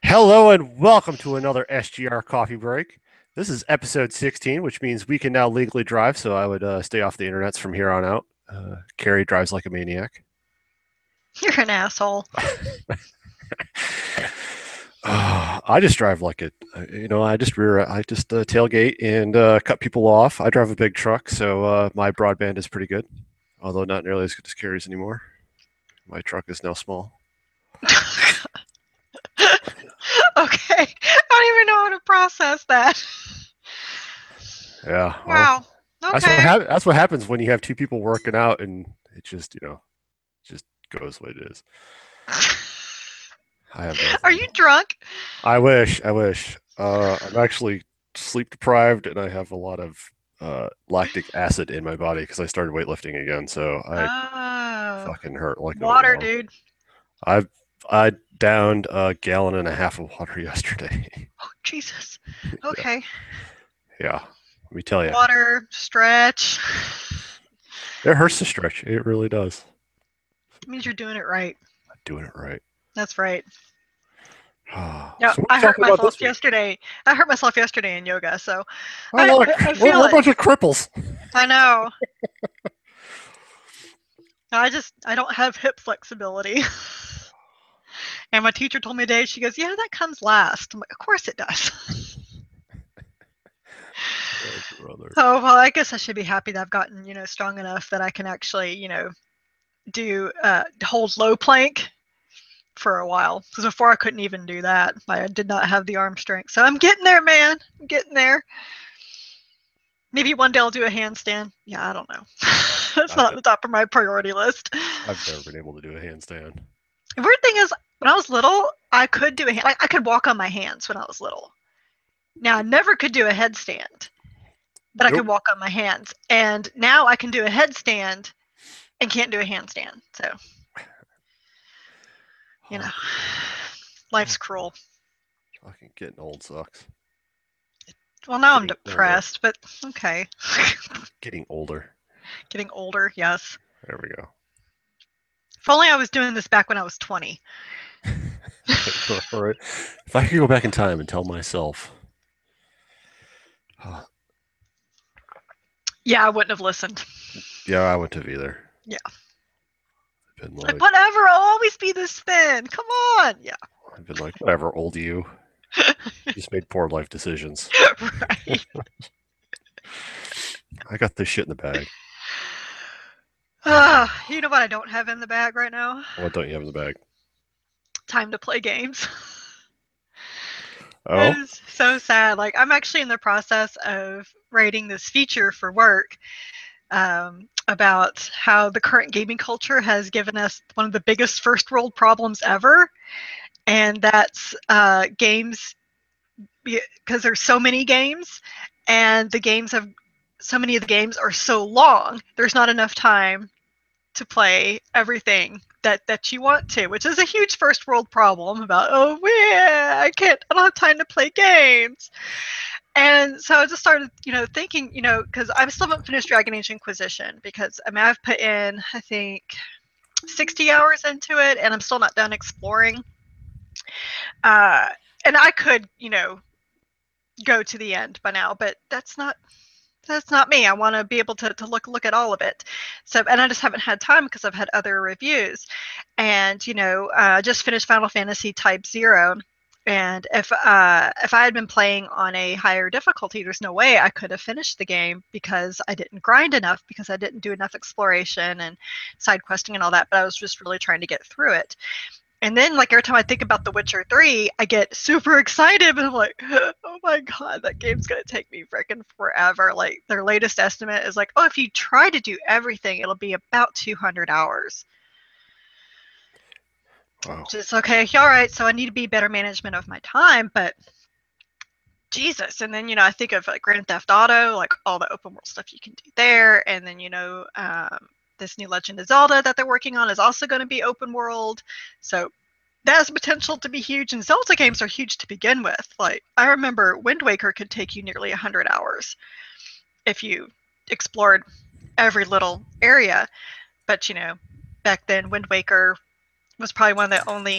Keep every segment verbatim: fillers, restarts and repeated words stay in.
Hello and welcome to another S G R Coffee Break. This is episode sixteen, which means we can now legally drive, so I would uh, stay off the internets from here on out. Uh, Carrie drives like a maniac. You're an asshole. Uh, I just drive like it. You know, I just rear, I just uh, tailgate and uh, cut people off. I drive a big truck, so uh, my broadband is pretty good, although not nearly as good as Carrie's anymore. My truck is now small. Okay. I don't even know how to process that. Yeah, well, Wow. that's what Okay. hap- that's what happens when you have two people working out, and it just you know just goes the way it is. I have Are nothing. you drunk? I wish. I wish. Uh, I'm actually sleep deprived, and I have a lot of uh, lactic acid in my body because I started weightlifting again. So I Oh. fucking hurt like no Water, tomorrow. dude. I I downed a gallon and a half of water yesterday. Oh, Jesus. Yeah, Okay. yeah. Let me tell you, Water, stretch. it hurts to stretch. It really does. Means you're doing it right. I'm doing it right. That's right. So Yeah, what are we I hurt talking about myself this week? yesterday. I hurt myself yesterday in yoga, so Oh I, look, I, I we're, feel we're a it. bunch of cripples. I know. I just, I don't have hip flexibility. And my teacher told me today, she goes, yeah, that comes last. I'm like, of course it does. Oh, brother. Oh, well, I guess I should be happy that I've gotten, you know, strong enough that I can actually, you know, do uh, hold low plank for a while. Because before I couldn't even do that. I did not have the arm strength. So I'm getting there, man. I'm getting there. Maybe one day I'll do a handstand. Yeah, I don't know. That's I've not never, the top of my priority list. I've never been able to do a handstand. The weird thing is, when I was little, I could do a hand. I could walk on my hands when I was little. Now I never could do a headstand, but I Nope. could walk on my hands. And now I can do a headstand and can't do a handstand. So, you know, Oh, life's oh, cruel. fucking getting old sucks. Well, now I'm Getting older. depressed, but okay. Getting older. Getting older, yes. There we go. If only I was doing this back when I was twenty. All right. If I could go back in time and tell myself, uh, Yeah, I wouldn't have listened. yeah, I wouldn't have either. Yeah. I've been Like, like, whatever, I'll always be this thin. Come on. Yeah. I've been like, whatever, old you. Just made poor life decisions. Right. I got this shit in the bag. Uh, you know what I don't have in the bag right now? What don't you have in the bag? Time to play games. Oh, It is so sad. Like, I'm actually in the process of writing this feature for work um, about how the current gaming culture has given us one of the biggest first world problems ever. And that's uh, games, because there's so many games, and the games have so many of the games are so long. There's not enough time to play everything that that you want to, which is a huge first world problem about, oh yeah, I can't, I don't have time to play games. And so I just started, you know, thinking, you know, because I still haven't finished Dragon Age Inquisition, because I mean I've put in, I think, sixty hours into it, and I'm still not done exploring. Uh, and I could, you know, go to the end by now, but that's not that's not me. I want to be able to, to look look at all of it. So, and I just haven't had time because I've had other reviews. And you know, uh, just finished Final Fantasy Type Zero. And if uh, if I had been playing on a higher difficulty, there's no way I could have finished the game because I didn't grind enough, because I didn't do enough exploration and side questing and all that. But I was just really trying to get through it. And then, like, every time I think about The Witcher three, I get super excited, and I'm like, oh my god, that game's gonna take me freaking forever. Like, their latest estimate is like, oh, if you try to do everything, it'll be about two hundred hours. wow. Which is okay, all right, so I need to be better management of my time, but Jesus. And then, you know, I think of like Grand Theft Auto, like all the open world stuff you can do there. And then, you know, um, this new Legend of Zelda that they're working on is also going to be open world. So that has potential to be huge, and Zelda games are huge to begin with. Like, I remember Wind Waker could take you nearly one hundred hours if you explored every little area. But, you know, back then, Wind Waker was probably one of the only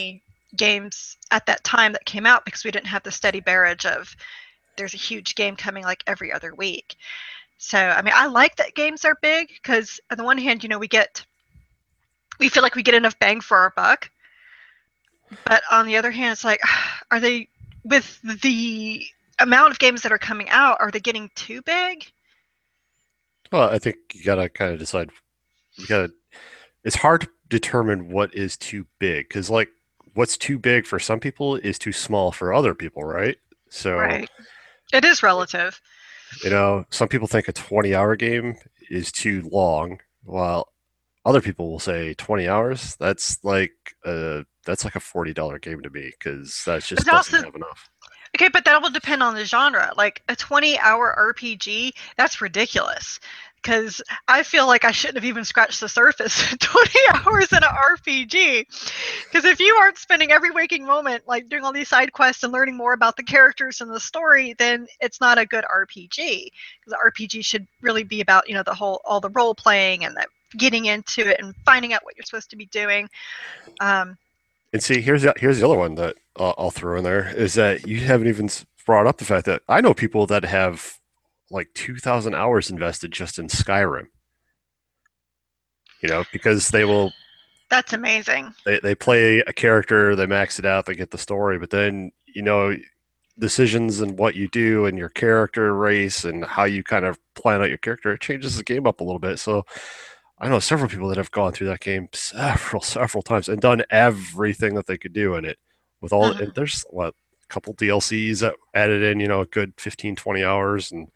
games at that time that came out because we didn't have the steady barrage of there's a huge game coming like every other week. So, I mean, I like that games are big because on the one hand, you know, we get, we feel like we get enough bang for our buck. But on the other hand, it's like, are they, with the amount of games that are coming out, are they getting too big? Well, I think you gotta kind of decide. You gotta. It's hard to determine what is too big because, like, what's too big for some people is too small for other people, right? So, Right. It is relative. you know, some people think a twenty-hour game is too long, while other people will say twenty hours. That's like a that's like a forty dollar game to me because that But just doesn't also, have enough. okay, but that will depend on the genre. Like a twenty hour R P G, that's ridiculous. Because I feel like I shouldn't have even scratched the surface twenty hours in an R P G. Because if you aren't spending every waking moment like doing all these side quests and learning more about the characters and the story, then it's not a good R P G. Because the R P G should really be about, you know, the whole, all the role playing and the getting into it and finding out what you're supposed to be doing. Um, And see, here's the, here's the other one that uh, I'll throw in there is that you haven't even brought up the fact that I know people that have like two thousand hours invested just in Skyrim. You know, because they will that's amazing. they, they play a character, they max it out, they get the story, but then you know decisions and what you do and your character race and how you kind of plan out your character, it changes the game up a little bit. So I know several people that have gone through that game several, several times and done everything that they could do in it with all, Mhm. and there's what, a couple D L Cs that added in, you know, a good fifteen, twenty hours. And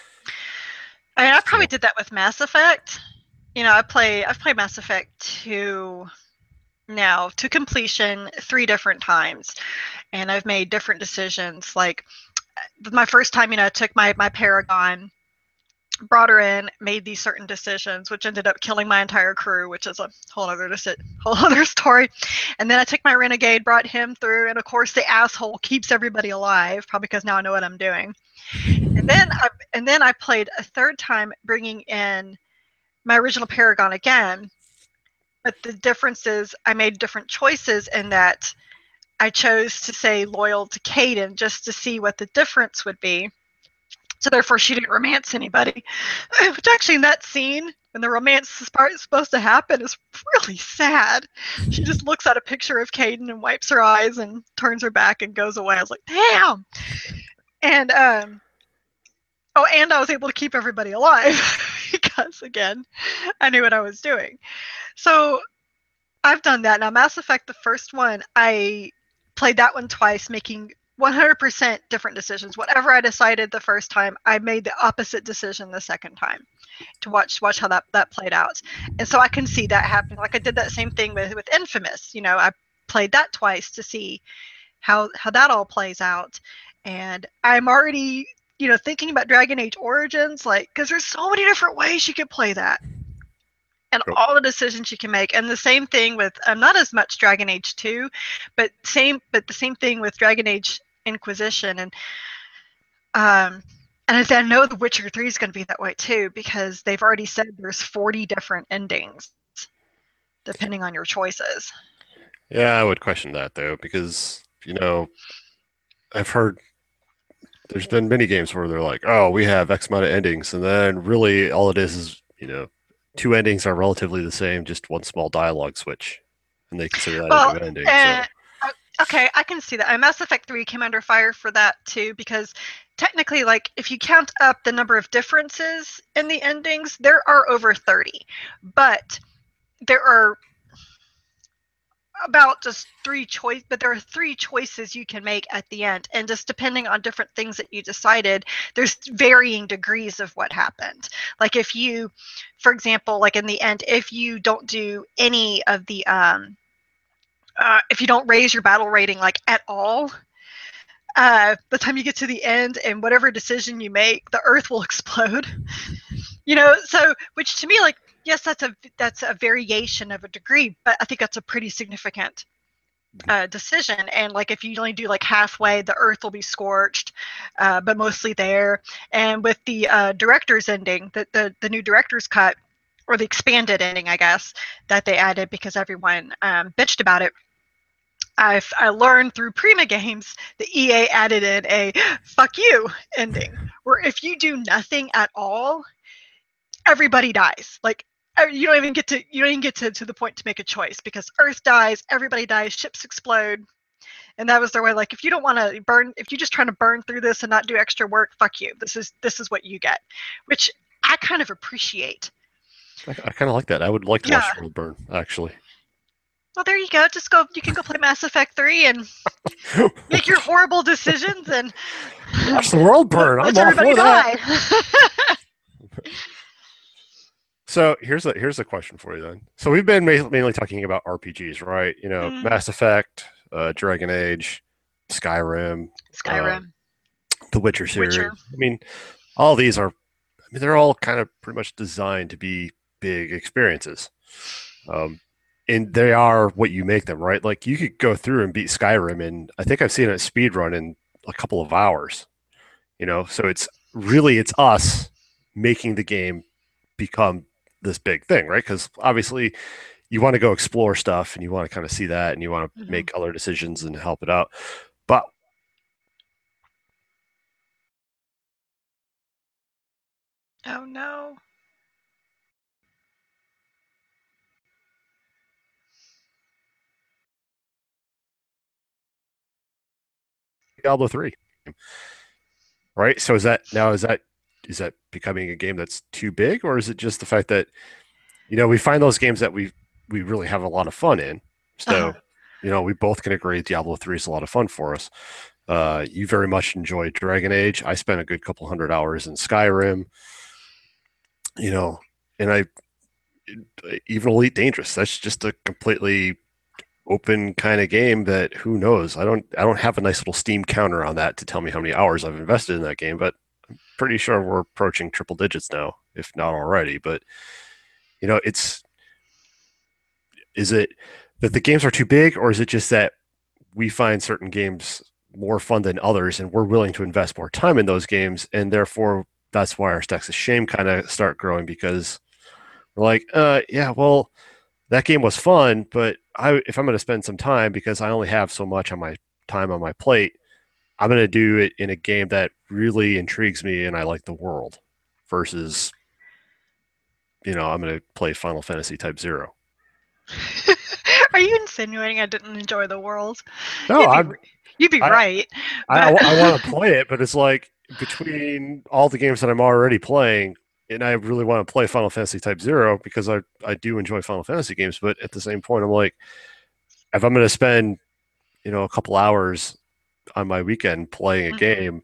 I mean, I probably so, did that with Mass Effect. You know, I play I've played Mass Effect two now to completion three different times, and I've made different decisions. Like my first time, you know, I took my my Paragon, brought her in, made these certain decisions, which ended up killing my entire crew, which is a whole other whole other story. And then I took my Renegade, brought him through, and of course the asshole keeps everybody alive, probably because now I know what I'm doing. And then I and then I played a third time, bringing in my original Paragon again. But the difference is I made different choices in that I chose to say loyal to Kaidan just to see what the difference would be. So therefore, she didn't romance anybody. Which actually, in that scene, when the romance part is supposed to happen, is really sad. She just looks at a picture of Kaidan and wipes her eyes and turns her back and goes away. I was like, damn. And um, oh, and I was able to keep everybody alive because, again, I knew what I was doing. So I've done that. Now, Mass Effect, the first one, I played that one twice, making one hundred percent different decisions. Whatever I decided the first time, I made the opposite decision the second time to watch watch how that, that played out. And so I can see that happening. Like I did that same thing with, with Infamous. You know, I played that twice to see how how that all plays out. And I'm already, you know, thinking about Dragon Age Origins, like, because there's so many different ways you could play that. And Cool. all the decisions you can make, and the same thing with um, not as much Dragon Age two, but same, but the same thing with Dragon Age Inquisition, and um, and I know The Witcher three is going to be that way too because they've already said there's forty different endings depending on your choices. yeah, I would question that though, because, you know, I've heard there's been many games where they're like, oh, we have X amount of endings. And then really all it is is, you know, two endings are relatively the same, just one small dialogue switch. And they consider that Well, a new ending. uh, So, okay, I can see that. And Mass Effect three came under fire for that too because technically, like, if you count up the number of differences in the endings, there are over thirty. But there are about just three choice but there are three choices you can make at the end, and just depending on different things that you decided, there's varying degrees of what happened. Like if you, for example, like in the end, if you don't do any of the um uh, if you don't raise your battle rating like at all, uh, by the time you get to the end and whatever decision you make, the earth will explode. You know, so which to me, like, yes, that's a that's a variation of a degree, but I think that's a pretty significant uh, decision. And like if you only do like halfway, the earth will be scorched, uh, but mostly there. And with the uh, director's ending, the, the the new director's cut, or the expanded ending, I guess, that they added because everyone um, bitched about it. I I learned through Prima Games that E A added in a "fuck you" ending, where if you do nothing at all, everybody dies. Like you don't even get to you don't even get to, to the point to make a choice because Earth dies, everybody dies, ships explode. And that was their way, like, if you don't want to burn, if you're just trying to burn through this and not do extra work, fuck you. This is this is what you get, which I kind of appreciate. I, I kind of like that. I would like to Yeah. watch the world burn, actually. Well, there you go. Just go. You can go play Mass Effect three and make your horrible decisions and watch the world burn. I'm all for that. So here's a here's a question for you then. So we've been mainly talking about R P Gs, right? You know, mm. Mass Effect, uh, Dragon Age, Skyrim, Skyrim, uh, the Witcher series. Witcher. I mean, all these are, I mean, they're all kind of pretty much designed to be big experiences, um, and they are what you make them, right? Like you could go through and beat Skyrim, and I think I've seen it speed run in a couple of hours. You know, so it's really it's us making the game become this big thing, right? Because obviously you want to go explore stuff and you want to kind of see that and you want to mm-hmm. make other decisions and help it out. But oh no. Diablo three. Right? So is that now is that is that becoming a game that's too big, or is it just the fact that, you know, we find those games that we we really have a lot of fun in? So, uh-huh. you know, we both can agree Diablo three is a lot of fun for us. Uh, you very much enjoyed Dragon Age. I spent a good couple hundred hours in Skyrim. You know, and I even Elite Dangerous. That's just a completely open kind of game that who knows. I don't I don't have a nice little Steam counter on that to tell me how many hours I've invested in that game, but I'm pretty sure we're approaching triple digits now, if not already. But you know, it's is it that the games are too big, or is it just that we find certain games more fun than others and we're willing to invest more time in those games, and therefore that's why our stacks of shame kind of start growing, because we're like, uh yeah, well, that game was fun, but I, if I'm going to spend some time, because I only have so much on my time on my plate, I'm going to do it in a game that really intrigues me and I like the world, versus, you know, I'm going to play Final Fantasy Type Zero. Are you insinuating I didn't enjoy the world? No, you'd be, I'm, you'd be I, right. I, I, I want to play it, but it's like between all the games that I'm already playing, and I really want to play Final Fantasy Type Zero because I, I do enjoy Final Fantasy games, but at the same point, I'm like, if I'm going to spend, you know, a couple hours on my weekend playing a mm-hmm. game,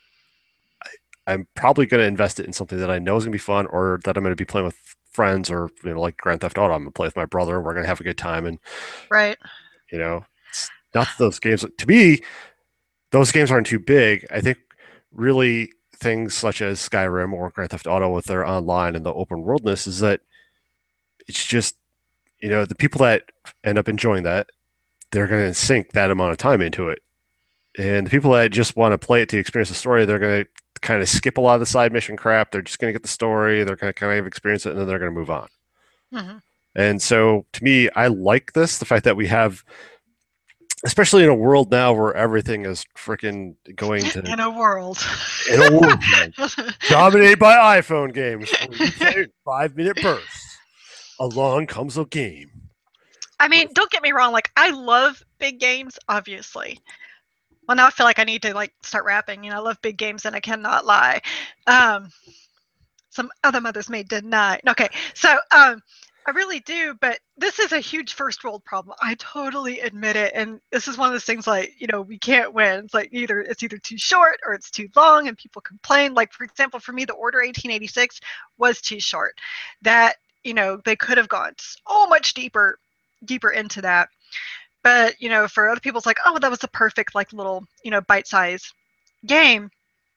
I, I'm probably going to invest it in something that I know is going to be fun, or that I'm going to be playing with friends, or, you know, like Grand Theft Auto, I'm going to play with my brother. We're going to have a good time. And, right. you know, it's not that those games, to me, those games aren't too big. I think really things such as Skyrim or Grand Theft Auto with their online and the open worldness is that it's just, you know, the people that end up enjoying that, they're going to sink that amount of time into it. And the people that just want to play it to experience the story, they're going to kind of skip a lot of the side mission crap. They're just going to get the story. They're going to kind of experience it, and then they're going to move on. Mm-hmm. And so to me, I like this, the fact that we have, especially in a world now where everything is freaking going to in a world in a world dominated by iPhone games, five minute bursts. Along comes a game. I mean, don't get me wrong. Like, I love big games, obviously. Well, now I feel like I need to like start rapping. You know, I love big games, and I cannot lie. Um, some other mothers may deny. Okay, so um. I really do, but this is a huge first world problem. I totally admit it, and this is one of those things like, you know, we can't win. It's like either it's either too short or it's too long, and people complain. Like, for example, for me, the Order eighteen eighty-six was too short. That, you know, they could have gone so much deeper, deeper into that. But, you know, for other people, it's like, oh, that was a perfect, like, little, you know, bite-sized game.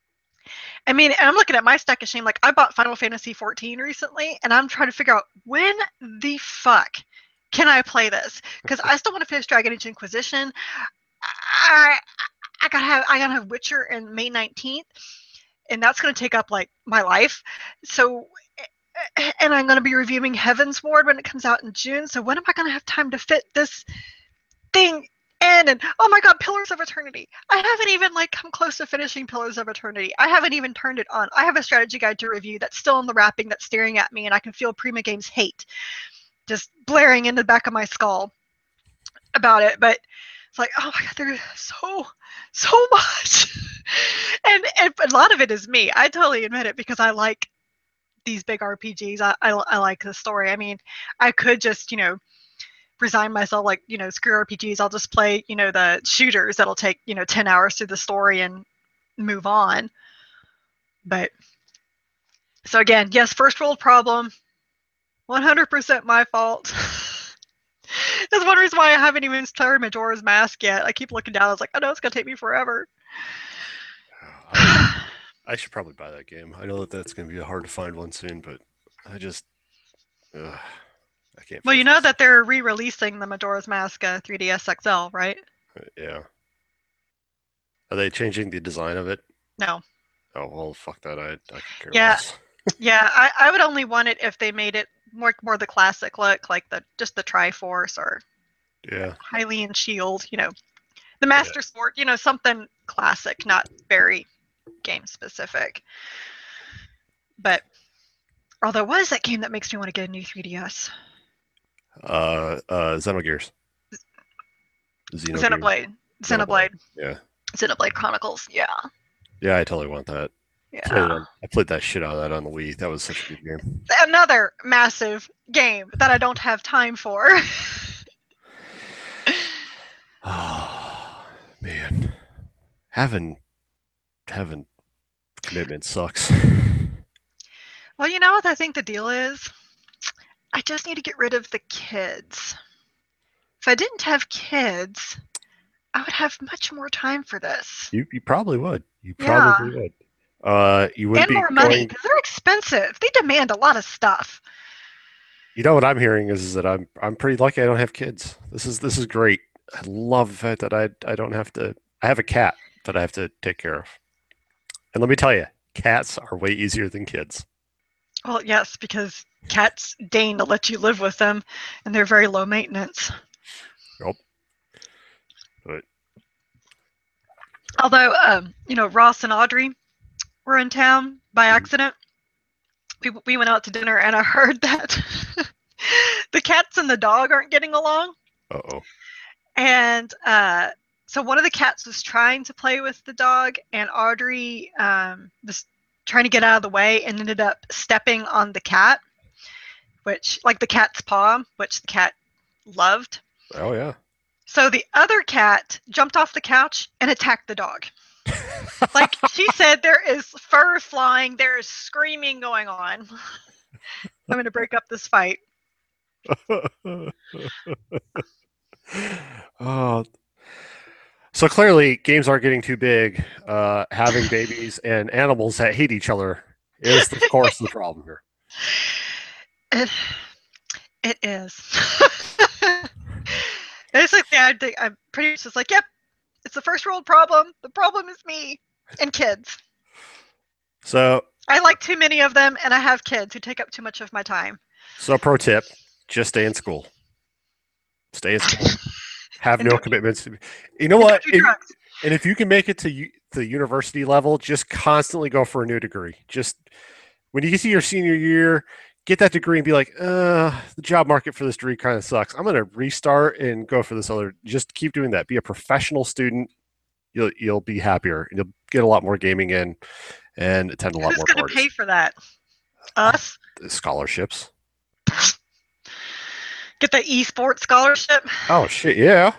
I mean, and I'm looking at my stack of shame. Like, I bought Final Fantasy fourteen recently, and I'm trying to figure out when the fuck can I play this? Because I still want to finish Dragon Age Inquisition. I I gotta have I gotta have Witcher in May nineteenth, and that's gonna take up like my life. So, and I'm gonna be reviewing Heaven's Ward when it comes out in June. So when am I gonna have time to fit this thing end, and oh my god, Pillars of Eternity. I haven't even like come close to finishing Pillars of Eternity. I haven't even turned it on. I have a strategy guide to review that's still in the wrapping, that's staring at me, and I can feel Prima Games hate just blaring in the back of my skull about it. But it's like, oh my god, there's so so much. and, and a lot of it is me. I totally admit it, because I like these big R P Gs. I, I, I like the story. I mean, I could just, you know, resign myself, like, you know, screw R P Gs. I'll just play, you know, the shooters that'll take, you know, ten hours through the story and move on. But so again, yes, first world problem, one hundred percent my fault. That's one reason why I haven't even started Majora's Mask yet. I keep looking down. I was like, oh no, it's gonna take me forever. I, I should probably buy that game. I know that that's gonna be hard to find one soon, but I just, ugh, I can't. Well, you know that they're re-releasing the Majora's Mask uh, three D S X L, right? Yeah. Are they changing the design of it? No. Oh well, fuck that. I I could care Yeah, less. yeah. I, I would only want it if they made it more more the classic look, like the just the Triforce or Yeah. Hylian Shield. You know, the Master yeah. Sword. You know, something classic, not very game specific. But although, what is that game that makes me want to get a new three D S? Uh, uh, Xenogears. Xenogears. Xenoblade. Xenoblade. Xenoblade. Yeah. Xenoblade Chronicles. Yeah. Yeah, I totally want that. Yeah. I played, I played that shit out of that on the Wii. That was such a good game. Another massive game that I don't have time for. Oh, man. Having, having commitment sucks. Well, you know what I think the deal is? I just need to get rid of the kids. If I didn't have kids, I would have much more time for this. You you probably would. You probably yeah. would. Uh, you would and be more money, because they're expensive. They demand a lot of stuff. You know what I'm hearing is, is that I'm I'm pretty lucky I don't have kids. This is this is great. I love the fact that I I don't have to. I have a cat that I have to take care of. And let me tell you, cats are way easier than kids. Well, yes, because cats deign to let you live with them, and they're very low maintenance. Yep. But although, um, you know, Ross and Audrey were in town by accident. We we went out to dinner, and I heard that the cats and the dog aren't getting along. Uh oh. And uh, so one of the cats was trying to play with the dog, and Audrey um, was trying to get out of the way and ended up stepping on the cat, which, like the cat's paw, which the cat loved. Oh yeah. So the other cat jumped off the couch and attacked the dog. Like she said, there is fur flying, there is screaming going on. I'm going to break up this fight. Oh, so clearly games aren't getting too big. Uh, having babies and animals that hate each other is, of course, the problem here. It, it is. Basically, I think I'm pretty much just like, yep, it's the first world problem. The problem is me and kids. So I like too many of them, and I have kids who take up too much of my time. So, pro tip: just stay in school. Stay in school. Have no commitments. You know what? If, and if you can make it to the university level, just constantly go for a new degree. Just when you get to your senior year, get that degree and be like, uh, the job market for this degree kind of sucks. I'm going to restart and go for this other. Just keep doing that. Be a professional student. You'll you'll be happier. You'll get a lot more gaming in and attend a lot Who's more gonna parties. Who's going to pay for that? Us? Scholarships. Get the esports scholarship? Oh, shit, yeah.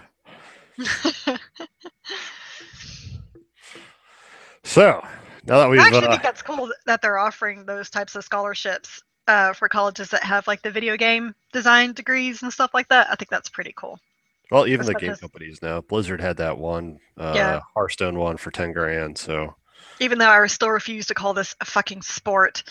So, now that we've... I actually uh, think that's cool that they're offering those types of scholarships uh, for colleges that have like the video game design degrees and stuff like that. I think that's pretty cool. Well, even the game companies now. Blizzard had that one. Uh, yeah. Hearthstone one for ten grand, so... Even though I still refuse to call this a fucking sport.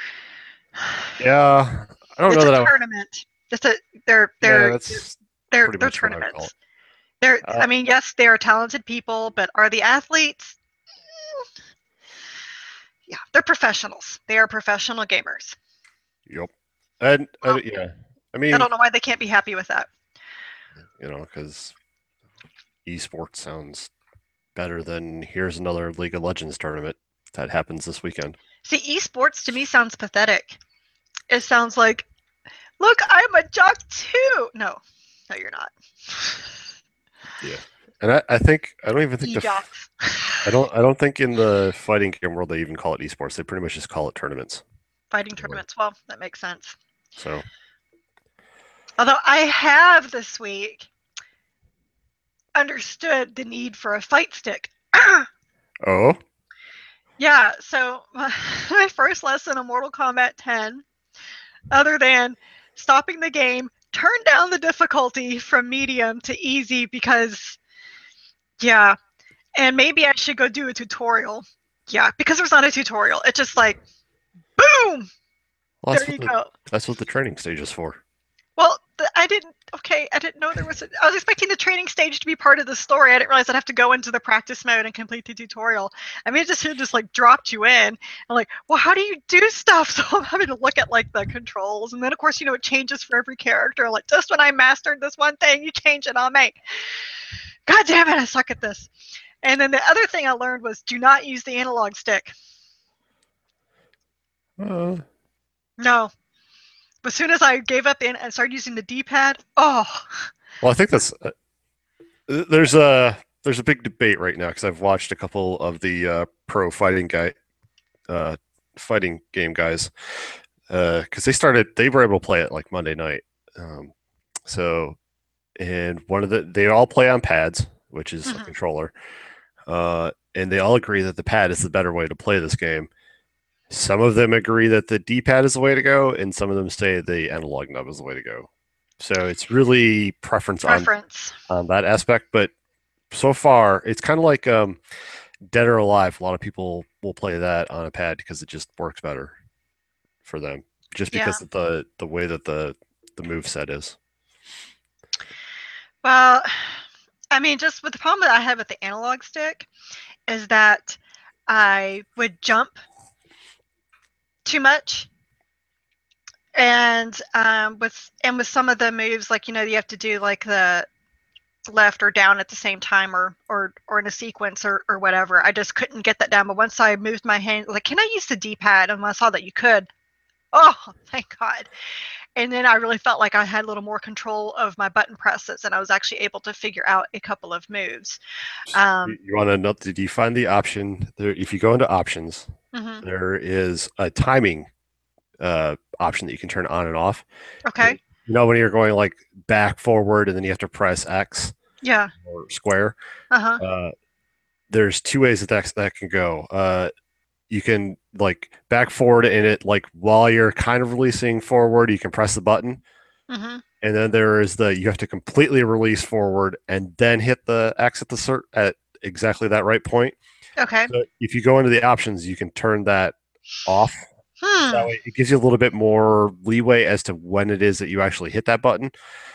Yeah, I don't it's know a that tournament. It's a they're they're yeah, that's they're they're tournaments. They're uh, I mean, yes, they are talented people, but are the athletes? Mm, yeah, they're professionals. They are professional gamers. Yep, and well, uh, yeah, I mean, I don't know why they can't be happy with that. You know, because esports sounds better than here's another League of Legends tournament that happens this weekend. See, esports to me sounds pathetic. It sounds like, look, I'm a jock too. No, no, you're not. Yeah, and I, I think I don't even think the E-jocks. I don't I don't think in the fighting game world they even call it esports. They pretty much just call it tournaments. Fighting tournaments. Well, that makes sense. So, although I have this week understood the need for a fight stick. oh, yeah. So my, my first lesson in Mortal Kombat ten, other than stopping the game, turn down the difficulty from medium to easy because, yeah, and maybe I should go do a tutorial. Yeah, because there's not a tutorial. It's just like, boom! well, there you the, go. That's what the training stage is for. Well, the, I didn't, okay, I didn't know there was a, I was expecting the training stage to be part of the story. I didn't realize I'd have to go into the practice mode and complete the tutorial. I mean, it just, it just like dropped you in. I'm like, well, how do you do stuff? So I'm having to look at like the controls. And then, of course, you know, it changes for every character. Like, just when I mastered this one thing, you change it on me. God damn it, I suck at this. And then the other thing I learned was do not use the analog stick. Uh, no. As soon as I gave up and started using the D-pad, oh. Well, I think that's uh, there's a there's a big debate right now because I've watched a couple of the uh, pro fighting guy uh, fighting game guys because uh, they started they were able to play it like Monday night. Um, so and one of the they all play on pads, which is mm-hmm. a controller, uh, and they all agree that the pad is the better way to play this game. Some of them agree that the D-pad is the way to go, and some of them say the analog nub is the way to go. So it's really preference, preference. On, on that aspect. But so far, it's kind of like um, Dead or Alive. A lot of people will play that on a pad because it just works better for them, just because yeah. of the the way that the the move set is. Well, I mean, just with the problem that I had with the analog stick is that I would jump too much, and um, with and with some of the moves, like you know, you have to do like the left or down at the same time, or or or in a sequence, or or whatever. I just couldn't get that down. But once I moved my hand, like, can I use the D-pad? And when I saw that you could, oh, thank God. And then I really felt like I had a little more control of my button presses, and I was actually able to figure out a couple of moves. Um, you, you want to know? Did you find the option there? If you go into options, mm-hmm. there is a timing uh, option that you can turn on and off. Okay. And, you know, when you're going like back, forward, and then you have to press X. Yeah. Or square. Uh-huh. Uh, there's two ways that that, that can go. Uh, you can like back forward in it, like while you're kind of releasing forward, you can press the button. Mm-hmm. And then there is the, you have to completely release forward and then hit the X at the cert at exactly that right point. Okay. So if you go into the options, you can turn that off. Hmm. That way it gives you a little bit more leeway as to when it is that you actually hit that button.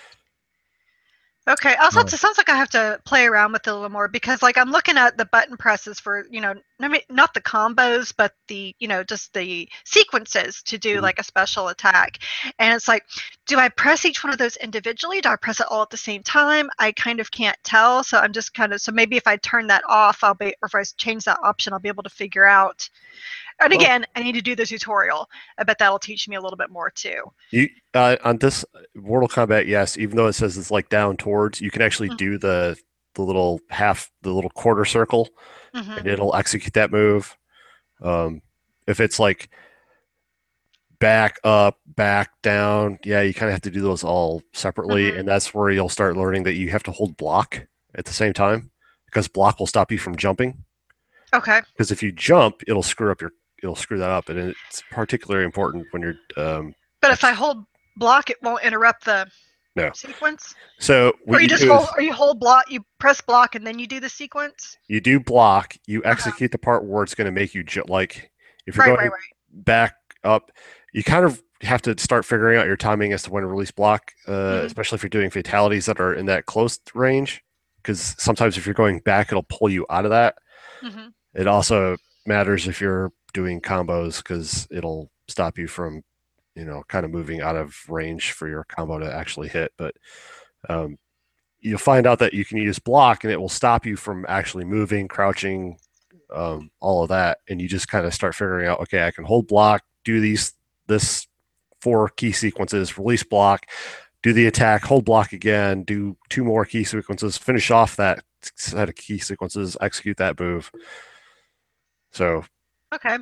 Okay. Also, it sounds like I have to play around with it a little more because, like, I'm looking at the button presses for, you know, not the combos, but the, you know, just the sequences to do mm-hmm. like a special attack. And it's like, do I press each one of those individually? Do I press it all at the same time? I kind of can't tell. So I'm just kind of, so maybe if I turn that off, I'll be, or if I change that option, I'll be able to figure out. And again, well, I need to do the tutorial. I bet that'll teach me a little bit more too. You uh, on this Mortal Kombat, yes. Even though it says it's like down towards, you can actually mm-hmm. do the the little half, the little quarter circle, mm-hmm. and it'll execute that move. Um, if it's like back up, back down, yeah, you kind of have to do those all separately, mm-hmm. and that's where you'll start learning that you have to hold block at the same time because block will stop you from jumping. Okay. Because if you jump, it'll screw up your. It'll screw that up, and it's particularly important when you're. Um, but if I hold block, it won't interrupt the no. sequence. So or you, you just hold, or you hold block, you press block, and then you do the sequence. You do block. You execute uh-huh. the part where it's going to make you ju- like if you're right, going right, right. back up. You kind of have to start figuring out your timing as to when to release block, uh, mm-hmm. especially if you're doing fatalities that are in that close range. Because sometimes if you're going back, it'll pull you out of that. Mm-hmm. It also matters if you're doing combos because it'll stop you from, you know, kind of moving out of range for your combo to actually hit. But um, you'll find out that you can use block, and it will stop you from actually moving, crouching, um, all of that, and you just kind of start figuring out, okay, I can hold block, do these this four key sequences, release block, do the attack, hold block again, do two more key sequences, finish off that set of key sequences, execute that move. So Okay.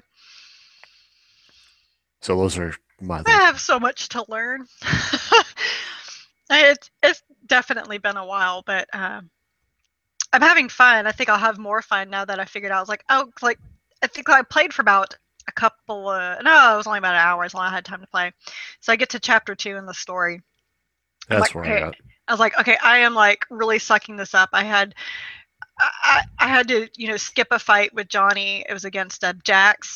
So those are my I things. have so much to learn. It's it's definitely been a while, but um, I'm having fun. I think I'll have more fun now that I figured out. I was like, oh, like I think I played for about a couple. Uh, no, it was only about an hour. As long as I had time to play. So I get to chapter two in the story. I'm That's like, where okay. I got. I was like, okay, I am like really sucking this up. I had, I, I had to, you know, skip a fight with Johnny. It was against uh, Jax,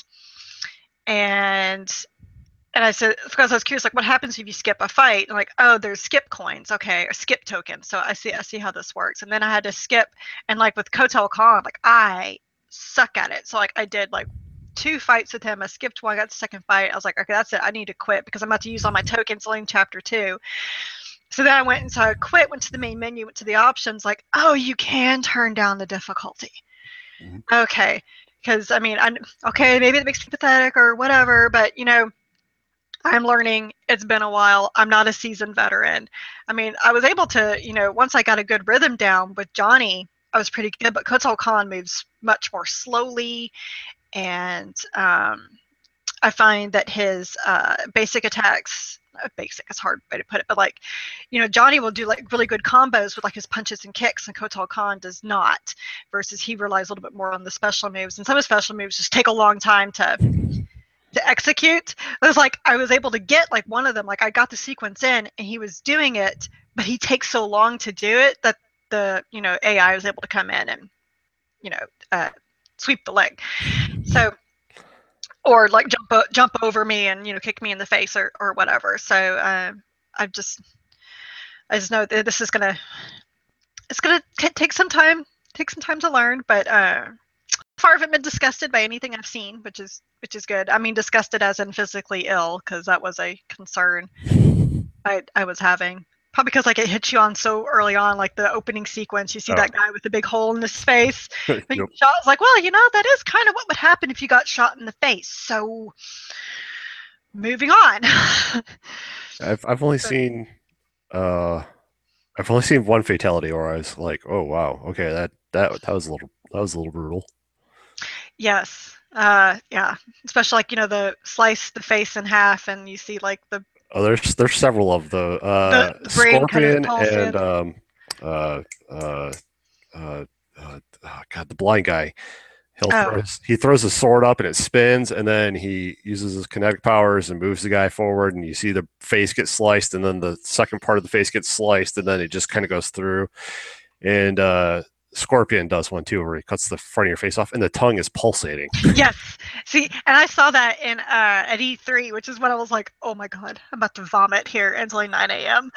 and and I said, because I was curious, like, what happens if you skip a fight? And like, oh, there's skip coins, okay, or skip tokens. So I see, I see how this works. And then I had to skip, and like with Kotal Khan, like I suck at it. So like I did like two fights with him. I skipped one, I got the second fight. I was like, okay, that's it. I need to quit because I'm about to use all my tokens in chapter two. So then I went and so I quit, went to the main menu, went to the options, like, oh, you can turn down the difficulty. Mm-hmm. Okay, because I mean, I'm okay. Maybe it makes me pathetic or whatever, but you know. I'm learning. It's been a while. I'm not a seasoned veteran. I mean, I was able to, you know, once I got a good rhythm down with Johnny, I was pretty good, but Kotal Khan moves much more slowly. And um, I find that his uh, basic attacks, uh, basic is a hard way to put it, but like, you know, Johnny will do like really good combos with like his punches and kicks, and Kotal Khan does not, versus he relies a little bit more on the special moves. And some of his special moves just take a long time to to execute. It was like I was able to get like one of them, like I got the sequence in and he was doing it, but he takes so long to do it that the, you know, A I was able to come in and, you know, uh, sweep the leg. So, or like jump jump over me and, you know, kick me in the face or, or whatever. So uh, I just, I just know that this is gonna, it's gonna t- take some time, take some time to learn, but uh, far haven't been disgusted by anything I've seen, which is which is good. I mean, disgusted as in physically ill, because that was a concern I I was having. Probably because like it hits you on so early on, like the opening sequence. You see oh. that guy with the big hole in his face. Yep. Shot. It's like, well, you know, that is kind of what would happen if you got shot in the face. So, moving on. I've I've only but, seen, uh, I've only seen one fatality where I was like, oh wow, okay, that that that was a little that was a little brutal. Yes. Uh, yeah. Especially like, you know, the slice the face in half and you see like the oh there's there's several of the uh the Scorpion kind of and um uh uh uh, uh oh god the blind guy. He'll oh. throw his, he throws his sword up and it spins, and then he uses his kinetic powers and moves the guy forward, and you see the face get sliced, and then the second part of the face gets sliced, and then it just kind of goes through. And uh Scorpion does one too, where he cuts the front of your face off, and the tongue is pulsating. Yes, see, and I saw that in uh, at E three, which is when I was like, "Oh my god, I'm about to vomit here." It's only nine a.m.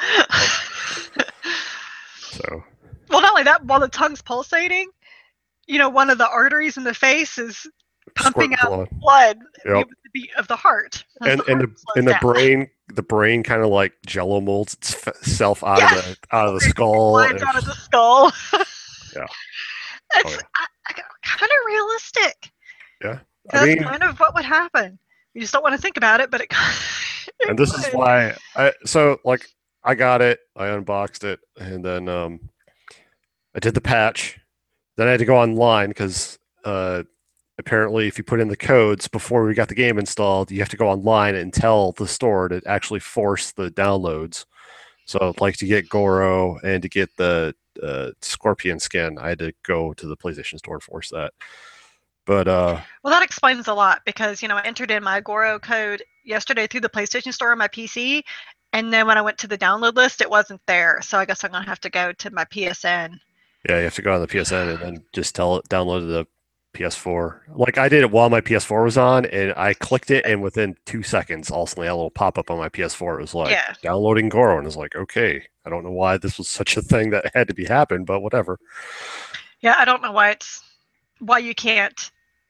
So, well, not only that, while the tongue's pulsating, you know, one of the arteries in the face is pumping out blood, blood yep. with the beat of the heart, and the and the and the brain, the brain kind of like Jello molds itself out yes! of the out of the skull. And, out of the skull. Yeah, it's oh, yeah. kind of realistic. Yeah, I that's mean, kind of what would happen. You just don't want to think about it, but it. it and this would. is why I so like I got it, I unboxed it, and then um, I did the patch. Then I had to go online because uh, apparently, if you put in the codes before we got the game installed, you have to go online and tell the store to actually force the downloads. So, like to get Goro and to get the uh, Scorpion skin, I had to go to the PlayStation Store and force that. But uh, well, that explains a lot because you know I entered in my Goro code yesterday through the PlayStation Store on my P C, and then when I went to the download list, it wasn't there. So I guess I'm gonna have to go to my P S N. Yeah, you have to go on the P S N and then just tell it download the P S four. Like I did it while my P S four was on, and I clicked it, and within two seconds, all of a sudden, a little pop up on my P S four. It was like yeah. downloading Goro, and it's like, okay, I don't know why this was such a thing that had to be happen, but whatever. Yeah, I don't know why it's why you can't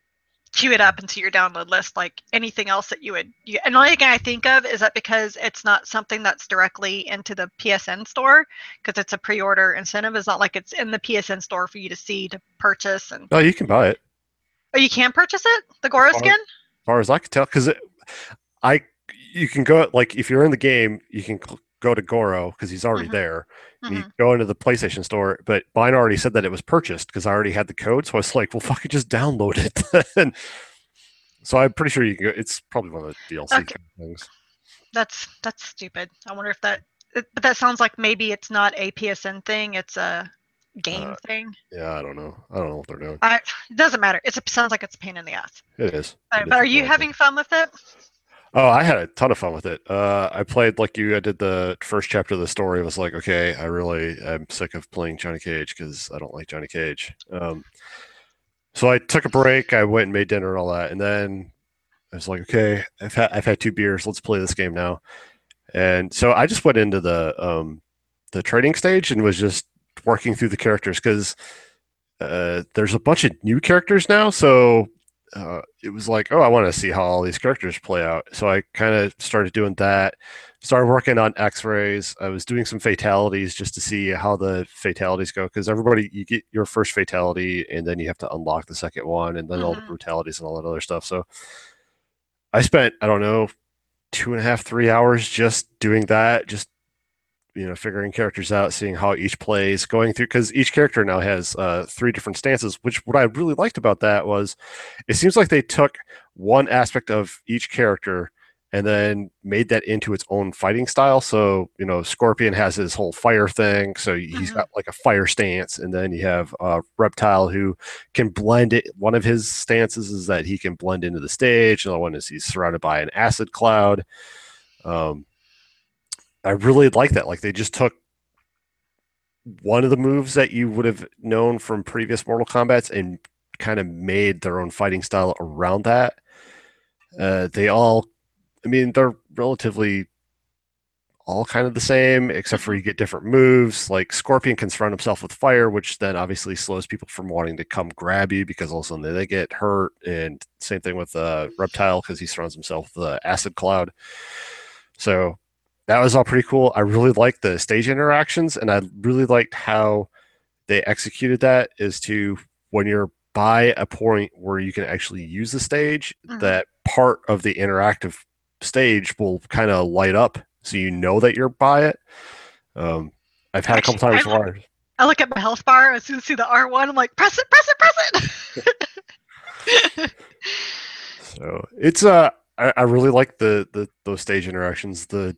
queue it up into your download list like anything else that you would. You, and the only thing I think of is that because it's not something that's directly into the P S N store, because it's a pre-order incentive. It's not like it's in the P S N store for you to see to purchase. And No, you can buy it. oh, you can purchase it, the As Goro far, skin. as far as I can tell, because I you can go like if you're in the game, you can cl- go to Goro because he's already Mm-hmm. there, and you Mm-hmm. go into the PlayStation Store. But mine already said that it was purchased because I already had the code. So I was like, well, fucking just download it. And so I'm pretty sure you can go. It's probably one of the D L C Okay. kind of things. That's that's stupid. I wonder if that. But that sounds like maybe it's not a P S N thing. It's a game Uh, thing. yeah, I don't know. I don't know what they're doing. I, it doesn't matter. It's a sounds like it's a pain in the ass. It is. But, It but is are you adorable. having fun with it? Oh, I had a ton of fun with it. Uh, I played like you. I did the first chapter of the story. I was like, okay, I really am sick of playing Johnny Cage because I don't like Johnny Cage. Um, so I took a break. I went and made dinner and all that, and then I was like, okay, I've had I've had two beers. Let's play this game now. And so I just went into the um, the trading stage and was just working through the characters because uh, there's a bunch of new characters now. So uh, it was like, oh, I want to see how all these characters play out. So I kind of started doing that. Started working on X-rays. I was doing some fatalities just to see how the fatalities go because everybody, you get your first fatality and then you have to unlock the second one and then all the Mm-hmm. brutalities and all that other stuff. So I spent, I don't know, two and a half, three hours just doing that, just you know, figuring characters out, seeing how each plays, going through because each character now has uh, three different stances. Which what I really liked about that was, it seems like they took one aspect of each character and then made that into its own fighting style. So you know, Scorpion has his whole fire thing, so he's Mm-hmm. got like a fire stance, and then you have uh, Reptile who can blend it. One of his stances is that he can blend into the stage. Another one is he's surrounded by an acid cloud. Um, I really like that. Like they just took one of the moves that you would have known from previous Mortal Kombat's and kind of made their own fighting style around that. Uh, they all, I mean, they're relatively all kind of the same, except for Mm-hmm. you get different moves. Like Scorpion can surround himself with fire, which then obviously slows people from wanting to come grab you because all of a sudden they get hurt. And same thing with uh, Reptile because he surrounds himself with the acid cloud. So that was all pretty cool. I really liked the stage interactions, and I really liked how they executed that. Is to when you're by a point where you can actually use the stage, Mm-hmm. that part of the interactive stage will kind of light up, so you know that you're by it. Um, I've had a couple Actually, I times look, where, I look at my health bar as soon as I see the R one. I'm like, press it, press it, press it. so it's uh, I, I really like the the those stage interactions. The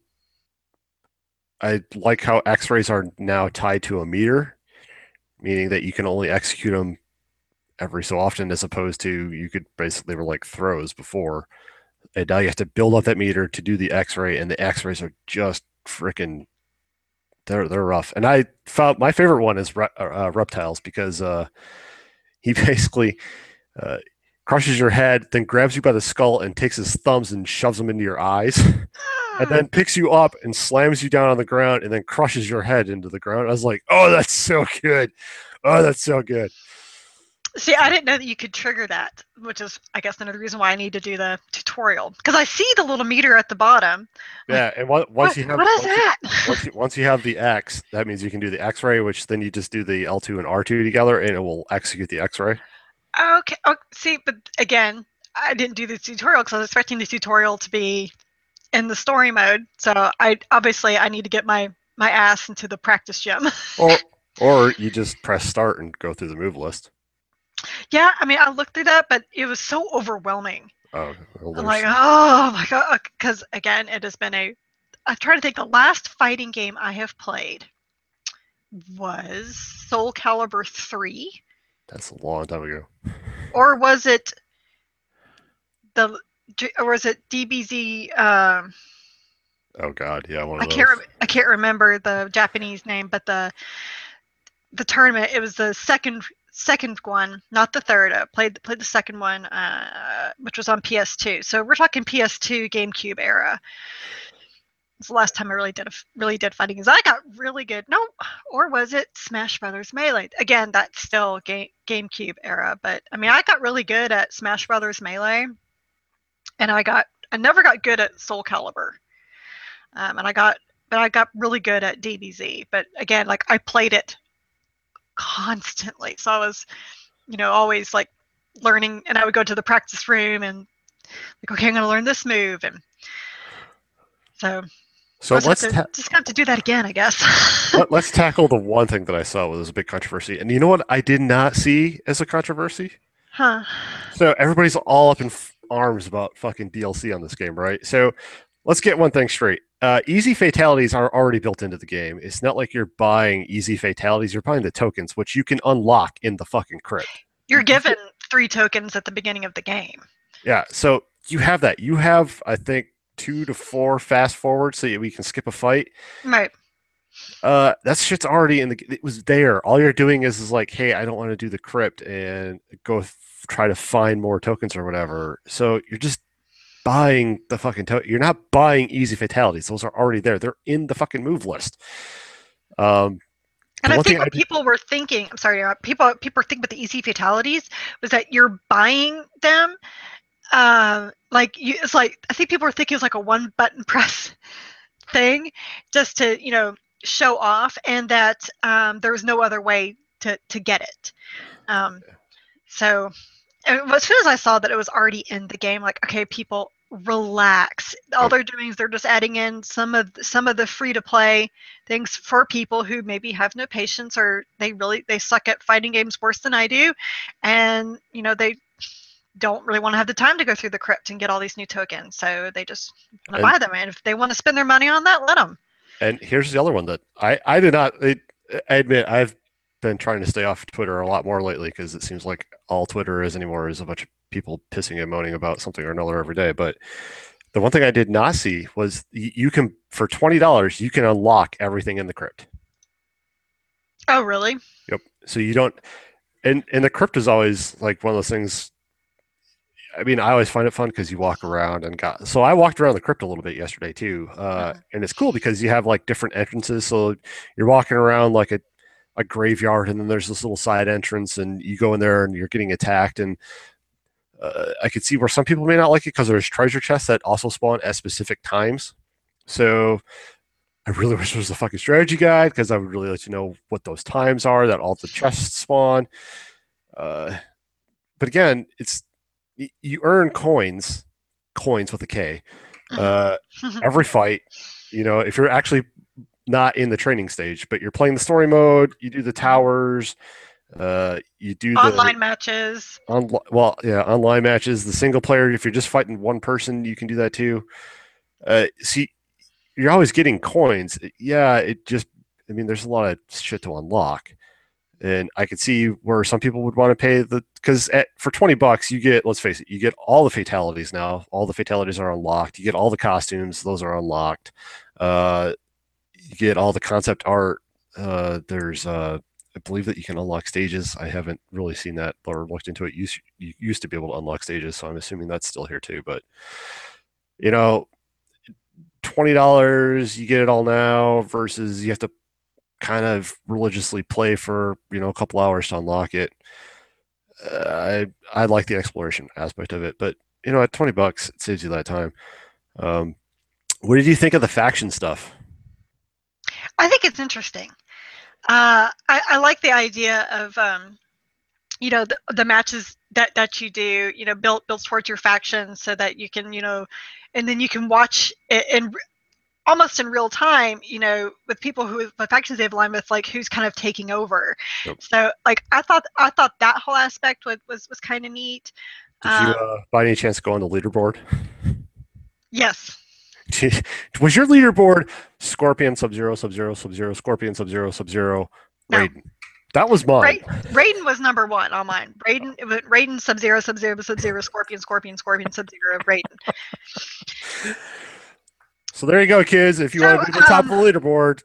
I like how X-rays are now tied to a meter, meaning that you can only execute them every so often, as opposed to you could basically were like throws before. And now you have to build up that meter to do the X-ray, and the X-rays are just freaking they're they're rough. And I found my favorite one is re- uh, reptiles because uh, he basically uh, crushes your head, then grabs you by the skull and takes his thumbs and shoves them into your eyes, and then picks you up and slams you down on the ground, and then crushes your head into the ground. I was like, oh, that's so good. Oh, that's so good. See, I didn't know that you could trigger that, which is, I guess, another reason why I need to do the tutorial because I see the little meter at the bottom. Like, Yeah, and once what? you have What is once you, that? once you once you have the X, that means you can do the X-ray, which then you just do the L two and R two together, and it will execute the X-ray. Okay. Oh, see, but again, I didn't do the tutorial because I was expecting the tutorial to be in the story mode. So I obviously I need to get my my ass into the practice gym. Or or you just press start and go through the move list. Yeah, I mean, I looked through that, but it was so overwhelming. Oh, well, I'm like, there's oh my god, because again, it has been a. I'm trying to think. The last fighting game I have played was Soul Calibur three, that's a long time ago. or was it the, or was it D B Z? Um, Oh God, yeah, one I of can't. those. Re- I can't remember the Japanese name, but the the tournament. It was the second second one, not the third. I played played the second one, uh, which was on P S two. So we're talking P S two, GameCube era. It's the last time I really did a, really did fighting games. I got really good. No, or was it Smash Brothers Melee? Again, that's still game GameCube era, but I mean, I got really good at Smash Brothers Melee, and I got I never got good at Soul Calibur, um, and I got but I got really good at D B Z. But again, like I played it constantly, so I was, you know, always like learning, and I would go to the practice room and like, okay, I'm going to learn this move, and so. So let's to, ta- just have to do that again, I guess. let, let's tackle the one thing that I saw was a big controversy, and you know what I did not see as a controversy? Huh. So everybody's all up in f- arms about fucking D L C on this game, right? So let's get one thing straight. Uh, easy fatalities are already built into the game. It's not like you're buying easy fatalities. You're buying the tokens, which you can unlock in the fucking crypt. You're given three tokens at the beginning of the game. Yeah, so you have that. You have, I think, two to four fast forwards so we can skip a fight. Right. Uh, that shit's already in the. It was there. All you're doing is is like, hey, I don't want to do the crypt and go f- try to find more tokens or whatever. So you're just buying the fucking token. You're not buying easy fatalities. Those are already there. They're in the fucking move list. Um, and I think what I people did... were thinking. I'm sorry, people people were thinking about the easy fatalities was that you're buying them. Um, like you, it's like I think people were thinking it was like a one button press thing, just to you know show off, and that um, there was no other way to to get it. Um, so and as soon as I saw that it was already in the game, like okay, people relax. All they're doing is they're just adding in some of some of the free to play things for people who maybe have no patience or they really they suck at fighting games worse than I do, and you know they. don't really want to have the time to go through the crypt and get all these new tokens, so they just want to buy them. And if they want to spend their money on that, let them. And here's the other one that I I did not. It, I admit I've been trying to stay off Twitter a lot more lately because it seems like all Twitter is anymore is a bunch of people pissing and moaning about something or another every day. But the one thing I did not see was you can for twenty dollars you can unlock everything in the crypt. Oh, really? Yep. So you don't, and and the crypt is always like one of those things. I mean, I always find it fun because you walk around and got. So I walked around the crypt a little bit yesterday too, uh, and it's cool because you have like different entrances. So you're walking around like a, a graveyard, and then there's this little side entrance, and you go in there and you're getting attacked. And uh, I could see where some people may not like it because there's treasure chests that also spawn at specific times. So I really wish there was a fucking strategy guide because I would really like to know what those times are that all the chests spawn. Uh, but again, it's you earn coins, coins with a K, uh, every fight. You know, if you're actually not in the training stage, but you're playing the story mode, you do the towers, uh, you do online the, matches. On, well, yeah, online matches. The single player, if you're just fighting one person, you can do that too. Uh, see, you're always getting coins. Yeah, it just, I mean, there's a lot of shit to unlock. And I could see where some people would want to pay the because for twenty bucks you get, let's face it, you get all the fatalities now. All the fatalities are unlocked. You get all the costumes; those are unlocked. Uh, you get all the concept art. Uh, there's, uh, I believe that you can unlock stages. I haven't really seen that or looked into it. You, you used to be able to unlock stages, so I'm assuming that's still here too. But you know, twenty dollars you get it all now versus you have to kind of religiously play for you know a couple hours to unlock it. Uh, I I like the exploration aspect of it, but you know at twenty bucks it saves you that time. Um, what did you think of the faction stuff? I think it's interesting. Uh, I, I like the idea of um, you know the, the matches that that you do. You know, built built towards your faction so that you can you know, and then you can watch it in almost in real time, you know, with people who the factions they've aligned with, like who's kind of taking over. Yep. So, like, I thought, I thought that whole aspect was was, was kind of neat. Did um, you, uh, by any chance, go on the leaderboard? Yes. Was your leaderboard Scorpion, Sub Zero, Sub Zero, Sub Zero, Scorpion, Sub Zero, Sub Zero, Raiden? No. That was mine. Ra- Raiden was number one on mine. Raiden, it was Raiden, Sub Zero, Sub Zero, Sub Zero, Scorpion, Scorpion, Scorpion, Sub Zero, Raiden. So there you go, kids. If you so, want to be the top um, of the leaderboard.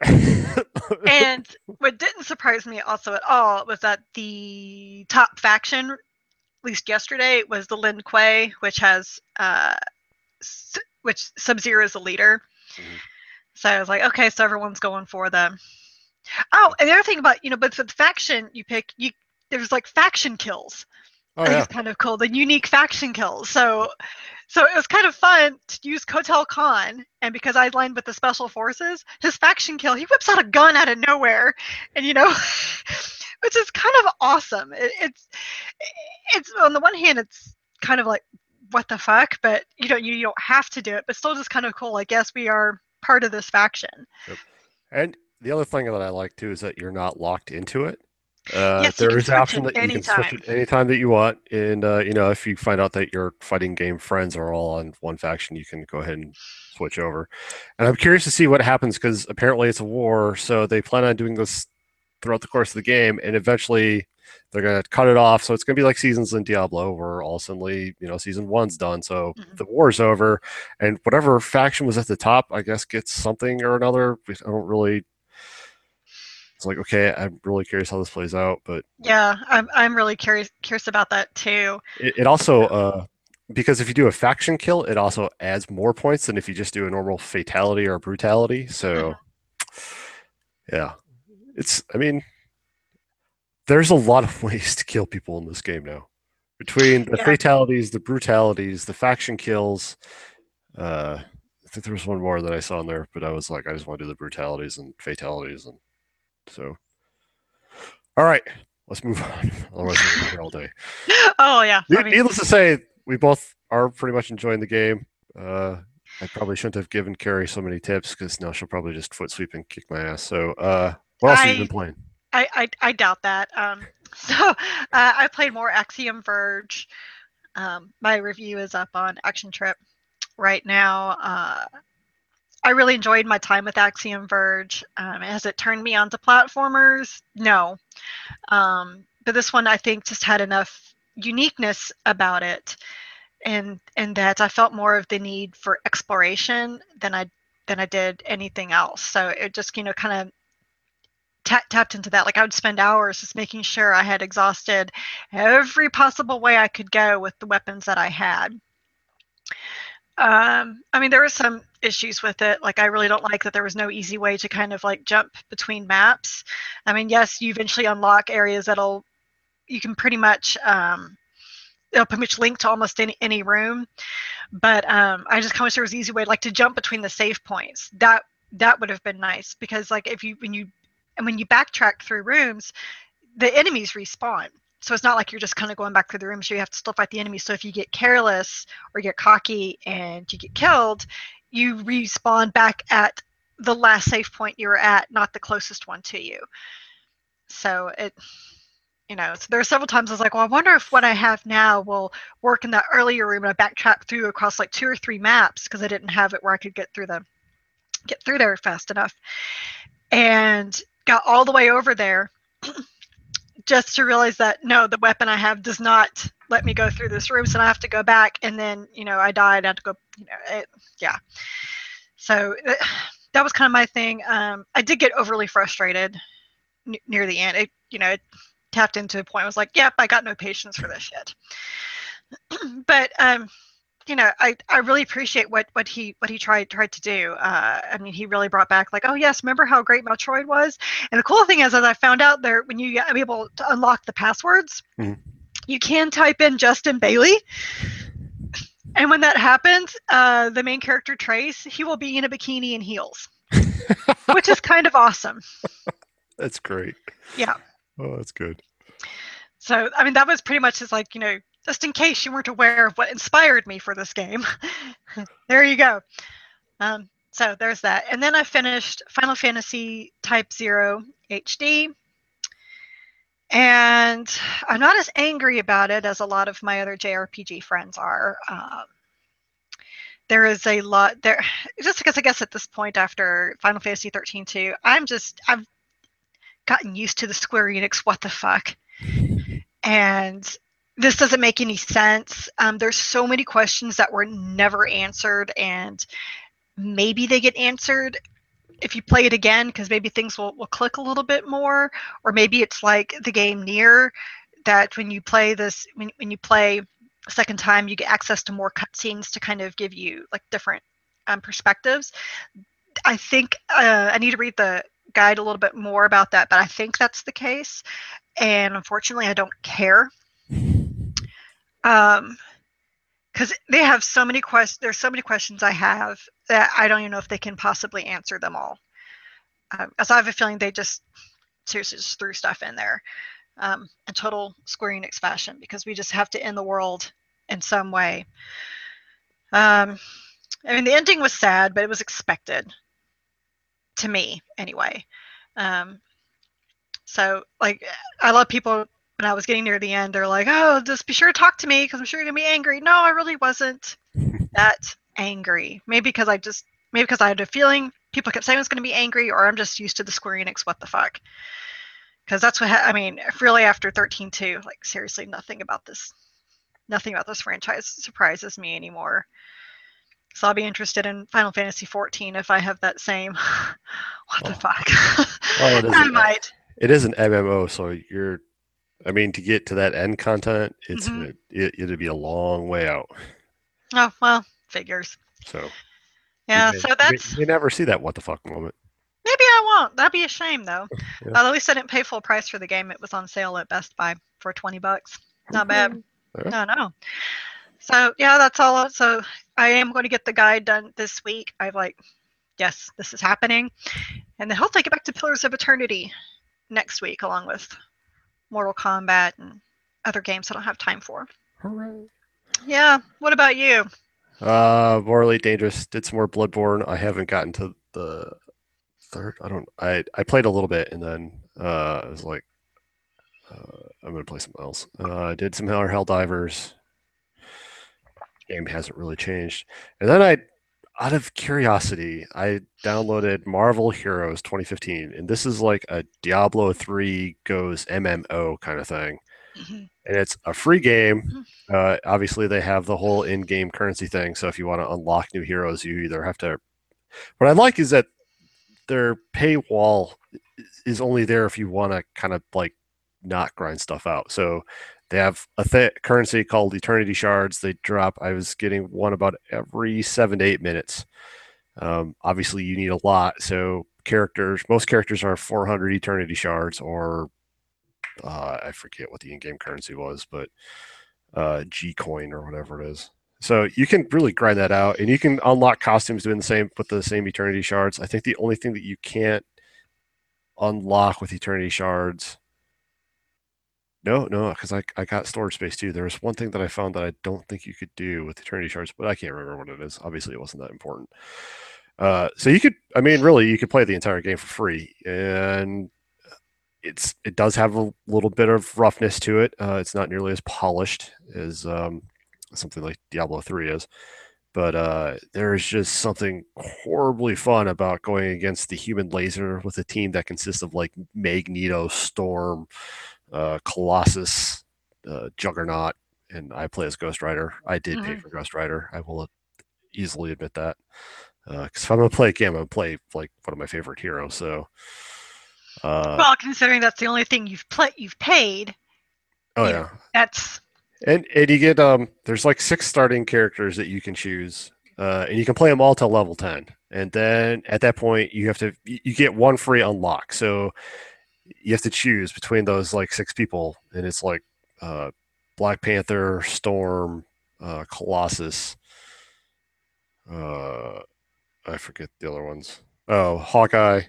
And what didn't surprise me also at all was that the top faction, at least yesterday, was the Lin Kuei, which has uh, which Sub-Zero is the leader. Mm-hmm. So I was like, okay, so everyone's going for them. Oh, and the other thing about, you know, but with faction you pick, you there's like faction kills. Oh I think yeah. it's kind of cool, the unique faction kills. So so it was kind of fun to use Kotal Khan, and because I aligned with the special forces, his faction kill, he whips out a gun out of nowhere, and you know, which is kind of awesome. It, it's it's on the one hand, it's kind of like what the fuck, but you know, you, you don't have to do it, but still just kind of cool. Like, yes, we are part of this faction. Yep. And the other thing that I like too is that you're not locked into it. Uh, Yes, you there can is the switch option it that you can switch anytime. it anytime that you want, and uh, you know if you find out that your fighting game friends are all on one faction, you can go ahead and switch over. And I'm curious to see what happens because apparently it's a war, so they plan on doing this throughout the course of the game, and eventually they're gonna cut it off. So it's gonna be like seasons in Diablo, where all suddenly you know season one's done, so Mhm. the war's over, and whatever faction was at the top, I guess, gets something or another. I don't really it's like, okay, I'm really curious how this plays out, but Yeah, I'm I'm really curious curious about that too. it, it also uh because if you do a faction kill, it also adds more points than if you just do a normal fatality or brutality. So Mhm. yeah, it's I mean, there's a lot of ways to kill people in this game now. Between the Yeah, fatalities, the brutalities, the faction kills, uh I think there was one more that I saw in there, but I was like, I just want to do the brutalities and fatalities, and so all right, let's move on. Otherwise, we're gonna be here all day. oh yeah. I mean, Needless to say, we both are pretty much enjoying the game. Uh, I probably shouldn't have given Carrie so many tips because now she'll probably just foot sweep and kick my ass. So, uh, what else have you been I playing? I I, I doubt that. Um, so uh, I played more Axiom Verge. Um, my review is up on Action Trip right now. Uh, I really enjoyed my time with Axiom Verge. Um, has it turned me onto platformers? No. Um, but this one I think just had enough uniqueness about it, and and that I felt more of the need for exploration than I than I did anything else. So it just you know kind of ta- tapped into that. Like I would spend hours just making sure I had exhausted every possible way I could go with the weapons that I had. Um, I mean, there were some issues with it. Like, I really don't like that there was no easy way to kind of like jump between maps. I mean, yes, you eventually unlock areas that'll you can pretty much um, it'll pretty much link to almost any any room. But um, I just kind of wish there was an easy way, like to jump between the save points. That that would have been nice because like if you when you and when you backtrack through rooms, the enemies respawn. So it's not like you're just kind of going back through the rooms. You have to still fight the enemies. So if you get careless or get cocky and you get killed, you respawn back at the last save point you were at, not the closest one to you. So it, you know, so there are several times I was like, well, I wonder if what I have now will work in that earlier room. And I backtracked through across like two or three maps because I didn't have it where I could get through the get through there fast enough, and got all the way over there just to realize that no, the weapon I have does not let me go through this room, so I have to go back, and then you know I died. I had to go, you know, it, yeah. So it, that was kind of my thing. Um, I did get overly frustrated n- near the end. It, you know, it tapped into a point. Where I was like, yep, I got no patience for this shit. But um, you know, I, I really appreciate what, what he what he tried tried to do. Uh, I mean, he really brought back like, oh yes, remember how great Metroid was? And the cool thing is, as I found out there, when you are able to unlock the passwords, Mhm. you can type in Justin Bailey, and when that happens, uh, the main character Trace, he will be in a bikini and heels, which is kind of awesome. That's great. Yeah. Oh, that's good. So I mean, that was pretty much just like you know, just in case you weren't aware of what inspired me for this game. There you go. Um, so there's that. And then I finished Final Fantasy Type Zero H D. And I'm not as angry about it as a lot of my other J R P G friends are. Um, there is a lot there, just because I guess at this point after Final Fantasy thirteen two, I'm just, I've gotten used to the Square Enix what the fuck. And this doesn't make any sense. Um, there's so many questions that were never answered, and maybe they get answered if you play it again because maybe things will, will click a little bit more, or maybe it's like the game Nier that when you play this when, when you play a second time you get access to more cutscenes to kind of give you like different um, perspectives. I think uh, I need to read the guide a little bit more about that, but I think that's the case. And unfortunately, I don't care. Um, because they have so many questions. There's so many questions I have that I don't even know if they can possibly answer them all. Um, as I have a feeling they just seriously just threw stuff in there um, in total Square Enix fashion because we just have to end the world in some way. Um, I mean, the ending was sad, but it was expected to me anyway. Um, so, like, I love people when I was getting near the end. They're like, "Oh, just be sure to talk to me because I'm sure you're gonna be angry." No, I really wasn't that angry. Maybe because I just maybe because I had a feeling people kept saying I was going to be angry, or I'm just used to the Square Enix what the fuck. Because that's what ha- I mean. Really, after thirteen two, like seriously, nothing about this, nothing about this franchise surprises me anymore. So I'll be interested in Final Fantasy fourteen if I have that same what the Oh, fuck. well, it is I an might. it is an M M O, so you're. I mean, to get to that end content, it's Mm-hmm. gonna it, it'd be a long way out. Oh well, figures. So you Yeah, may, so you may, that's you may never see that what the fuck moment. maybe I won't. That'd be a shame though. Yeah. Uh, at least I didn't pay full price for the game. It was on sale at Best Buy for twenty bucks. Not bad. Yeah. No, no. So yeah, that's all. So I am going to get the guide done this week. I've like, yes, this is happening, and then hopefully get back to Pillars of Eternity next week, along with Mortal Kombat and other games I don't have time for. Hooray. Yeah. What about you? Uh, more Elite Dangerous. Did some more Bloodborne. I haven't gotten to the third. I don't. I I played a little bit and then uh, I was like, uh, I'm gonna play something else. Uh, I did some Hell Helldivers. Game hasn't really changed. And then I, out of curiosity, I downloaded Marvel Heroes twenty fifteen, and this is like a Diablo three goes M M O kind of thing. Mm-hmm. And it's a free game. Uh, obviously, they have the whole in-game currency thing. So if you want to unlock new heroes, you either have to. What I like is that their paywall is only there if you want to kind of like not grind stuff out. So they have a th- currency called Eternity Shards. They drop. I was getting one about every seven to eight minutes. Um, obviously, you need a lot. So characters, most characters are four hundred Eternity Shards, or uh, I forget what the in-game currency was, but uh, G coin or whatever it is. So you can really grind that out, and you can unlock costumes doing the same with the same Eternity Shards. I think the only thing that you can't unlock with Eternity Shards. No, no, because I, I got storage space too. There was one thing that I found that I don't think you could do with Eternity Shards, but I can't remember what it is. Obviously, it wasn't that important. Uh, so you could, I mean, really, you could play the entire game for free, and it's it does have a little bit of roughness to it. Uh, it's not nearly as polished as um, something like Diablo three is, but uh, there's just something horribly fun about going against the human laser with a team that consists of like Magneto, Storm, uh, Colossus, uh, Juggernaut, and I play as Ghost Rider. I did mm-hmm. pay for Ghost Rider. I will easily admit that. Because uh, if I'm gonna play a game, I'm gonna play like one of my favorite heroes. So, uh, well, considering that's the only thing you've played, you've paid. Oh you yeah, know, that's and and you get um. There's like six starting characters that you can choose, uh, and you can play them all till level ten. And then at that point, you have to you get one free unlock. So you have to choose between those like six people, and it's like uh, Black Panther, Storm, uh, Colossus. Uh, I forget the other ones. Oh, Hawkeye.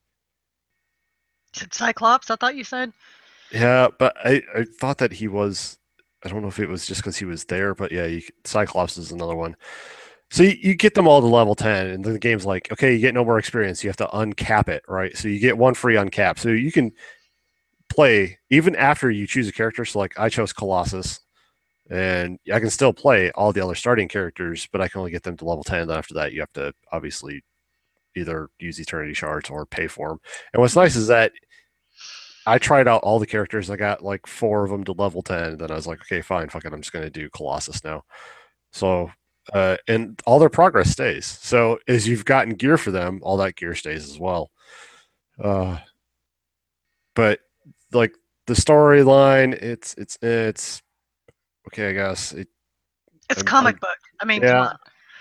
Cyclops, I thought you said. Yeah, but I, I thought that he was. I don't know if it was just because he was there, but yeah, you, Cyclops is another one. So you, you get them all to level ten, and the game's like, okay, you get no more experience. You have to uncap it, right? So you get one free uncap. So you can play even after you choose a character. So like I chose Colossus, and I can still play all the other starting characters, but I can only get them to level ten. Then after that, you have to obviously either use Eternity Shards or pay for them. And what's nice is that I tried out all the characters. I got like four of them to level ten. And then I was like, okay, fine, fuck it. I'm just going to do Colossus now. So, uh, and all their progress stays. So as you've gotten gear for them, all that gear stays as well. Uh, but like the storyline, it's, it's, it's okay, I guess. It, it's I'm, comic I'm, book. I mean, yeah, come on.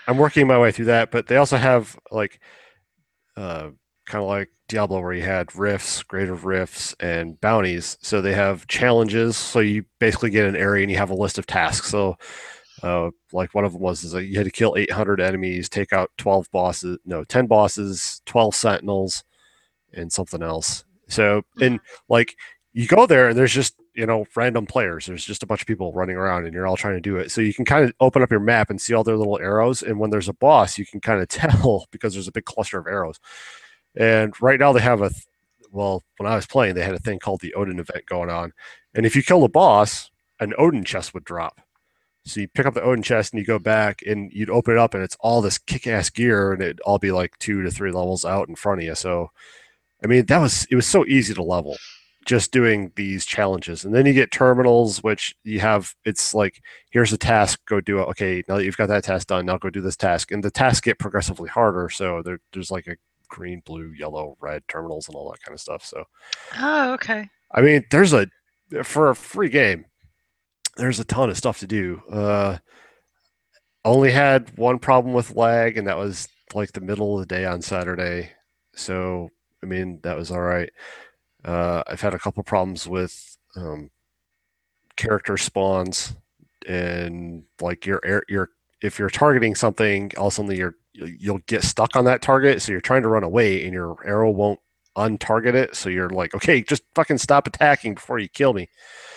I'm working my way through that, but they also have like uh, kind of like Diablo, where you had rifts, greater rifts, and bounties. So they have challenges. So you basically get an area and you have a list of tasks. So, uh, like one of them was is like you had to kill eight hundred enemies, take out twelve bosses, no, ten bosses, twelve sentinels, and something else. So, and Mhm. like you go there and there's just, you know, random players. There's just a bunch of people running around and you're all trying to do it. So you can kind of open up your map and see all their little arrows. And when there's a boss, you can kind of tell because there's a big cluster of arrows. And right now they have a, well, when I was playing, they had a thing called the Odin event going on. And if you kill the boss, an Odin chest would drop. So you pick up the Odin chest and you go back and you'd open it up and it's all this kick ass gear and it'd all be like two to three levels out in front of you. So I mean, that was it was so easy to level just doing these challenges. And then you get terminals, which you have it's like, here's a task, go do it. Okay, now that you've got that task done, now go do this task. And the tasks get progressively harder. So there, there's like a green, blue, yellow, red terminals and all that kind of stuff. So Oh, okay. I mean, there's a for a free game, there's a ton of stuff to do. Uh only had one problem with lag, and that was like the middle of the day on Saturday. So I mean, that was all right. Uh, I've had a couple problems with um, character spawns and like your air your if you're targeting something, all of a sudden you're you'll get stuck on that target, so you're trying to run away and your arrow won't untarget it. So you're like, okay, just fucking stop attacking before you kill me.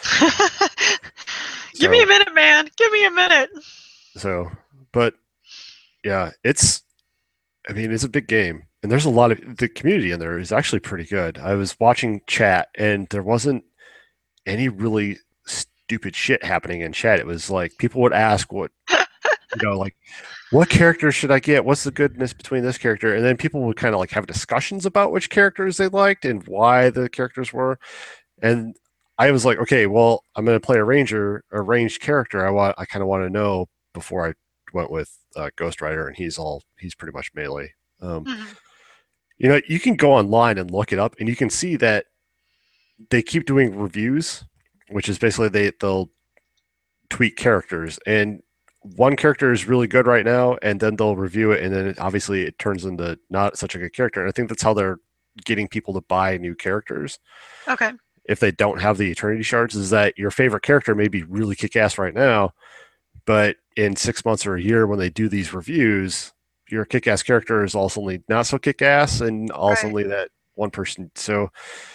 Give me a So minute, man. Give me a minute. so, but yeah, it's I mean it's a big game. And there's a lot of the community in there is actually pretty good. I was watching chat and there wasn't any really stupid shit happening in chat. It was like people would ask what, you know, like what character should I get? What's the goodness between this character? And then people would kind of like have discussions about which characters they liked and why the characters were. And I was like, okay, well, I'm going to play a ranger, a ranged character. I want, I kind of want to know before I went with uh, Ghost Rider, and he's all, he's pretty much melee. Um, Mhm. you know, you can go online and look it up, and you can see that they keep doing reviews, which is basically they they'll tweak characters, and one character is really good right now, and then they'll review it, and then it, obviously it turns into not such a good character. And I think that's how they're getting people to buy new characters Okay. if they don't have the Eternity shards. Is that your favorite character may be really kick ass right now, but in six months or a year when they do these reviews, your kick ass character is also not so kick ass, and also Right. that one person. So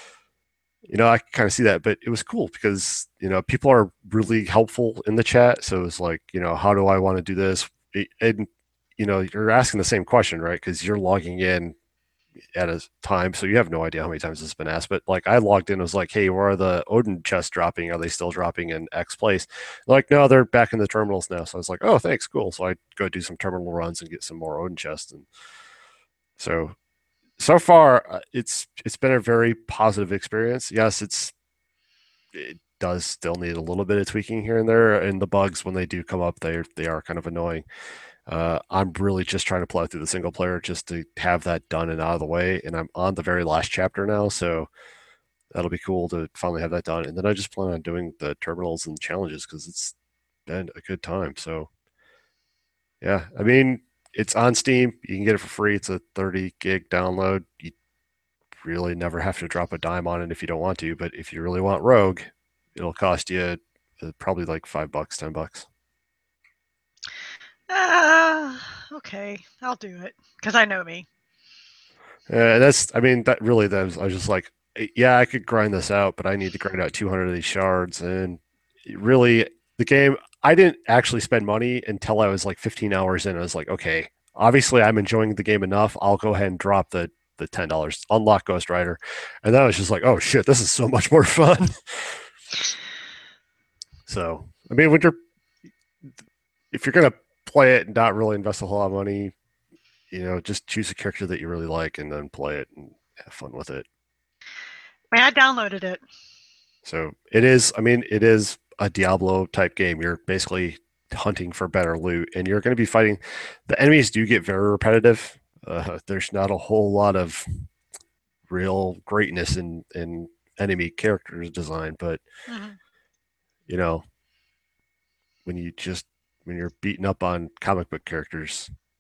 you know, I kind of see that, but it was cool because, you know, people are really helpful in the chat. So it's like, you know, how do I want to do this? And, you know, you're asking the same question, right? Because you're logging in at a time. So you have no idea how many times it's been asked. But like I logged in, I was like, hey, where are the Odin chests dropping? Are they still dropping in X place? Like, no, they're back in the terminals now. So I was like, oh, thanks, cool. So I go do some terminal runs and get some more Odin chests. And so so far, uh, it's it's been a very positive experience. Yes, it's it does still need a little bit of tweaking here and there, and the bugs when they do come up, they they are kind of annoying. Uh, I'm really just trying to plow through the single player just to have that done and out of the way, and I'm on the very last chapter now, so that'll be cool to finally have that done. And then I just plan on doing the terminals and challenges because it's been a good time. So yeah, I mean it's on Steam. You can get it for free. It's a thirty gig download. You really never have to drop a dime on it if you don't want to. But if you really want Rogue, it'll cost you uh, probably like five bucks, ten bucks. Uh, okay. I'll do it because I know me. Uh, that's, I mean, that really, that was, I was just like, yeah, I could grind this out, but I need to grind out two hundred of these shards. And really, the game, I didn't actually spend money until I was like fifteen hours in. I was like, okay, obviously I'm enjoying the game enough. I'll go ahead and drop the the ten dollars, unlock Ghost Rider, and then I was just like, oh shit, this is so much more fun. So, I mean, when you're if you're gonna play it and not really invest a whole lot of money, you know, just choose a character that you really like and then play it and have fun with it. I mean, I downloaded it. So it is, I mean, it is a Diablo type game. You're basically hunting for better loot and you're going to be fighting. The enemies do get very repetitive. Uh, there's not a whole lot of real greatness in, in enemy characters design, but Mhm. you know, when you just, when you're beating up on comic book characters,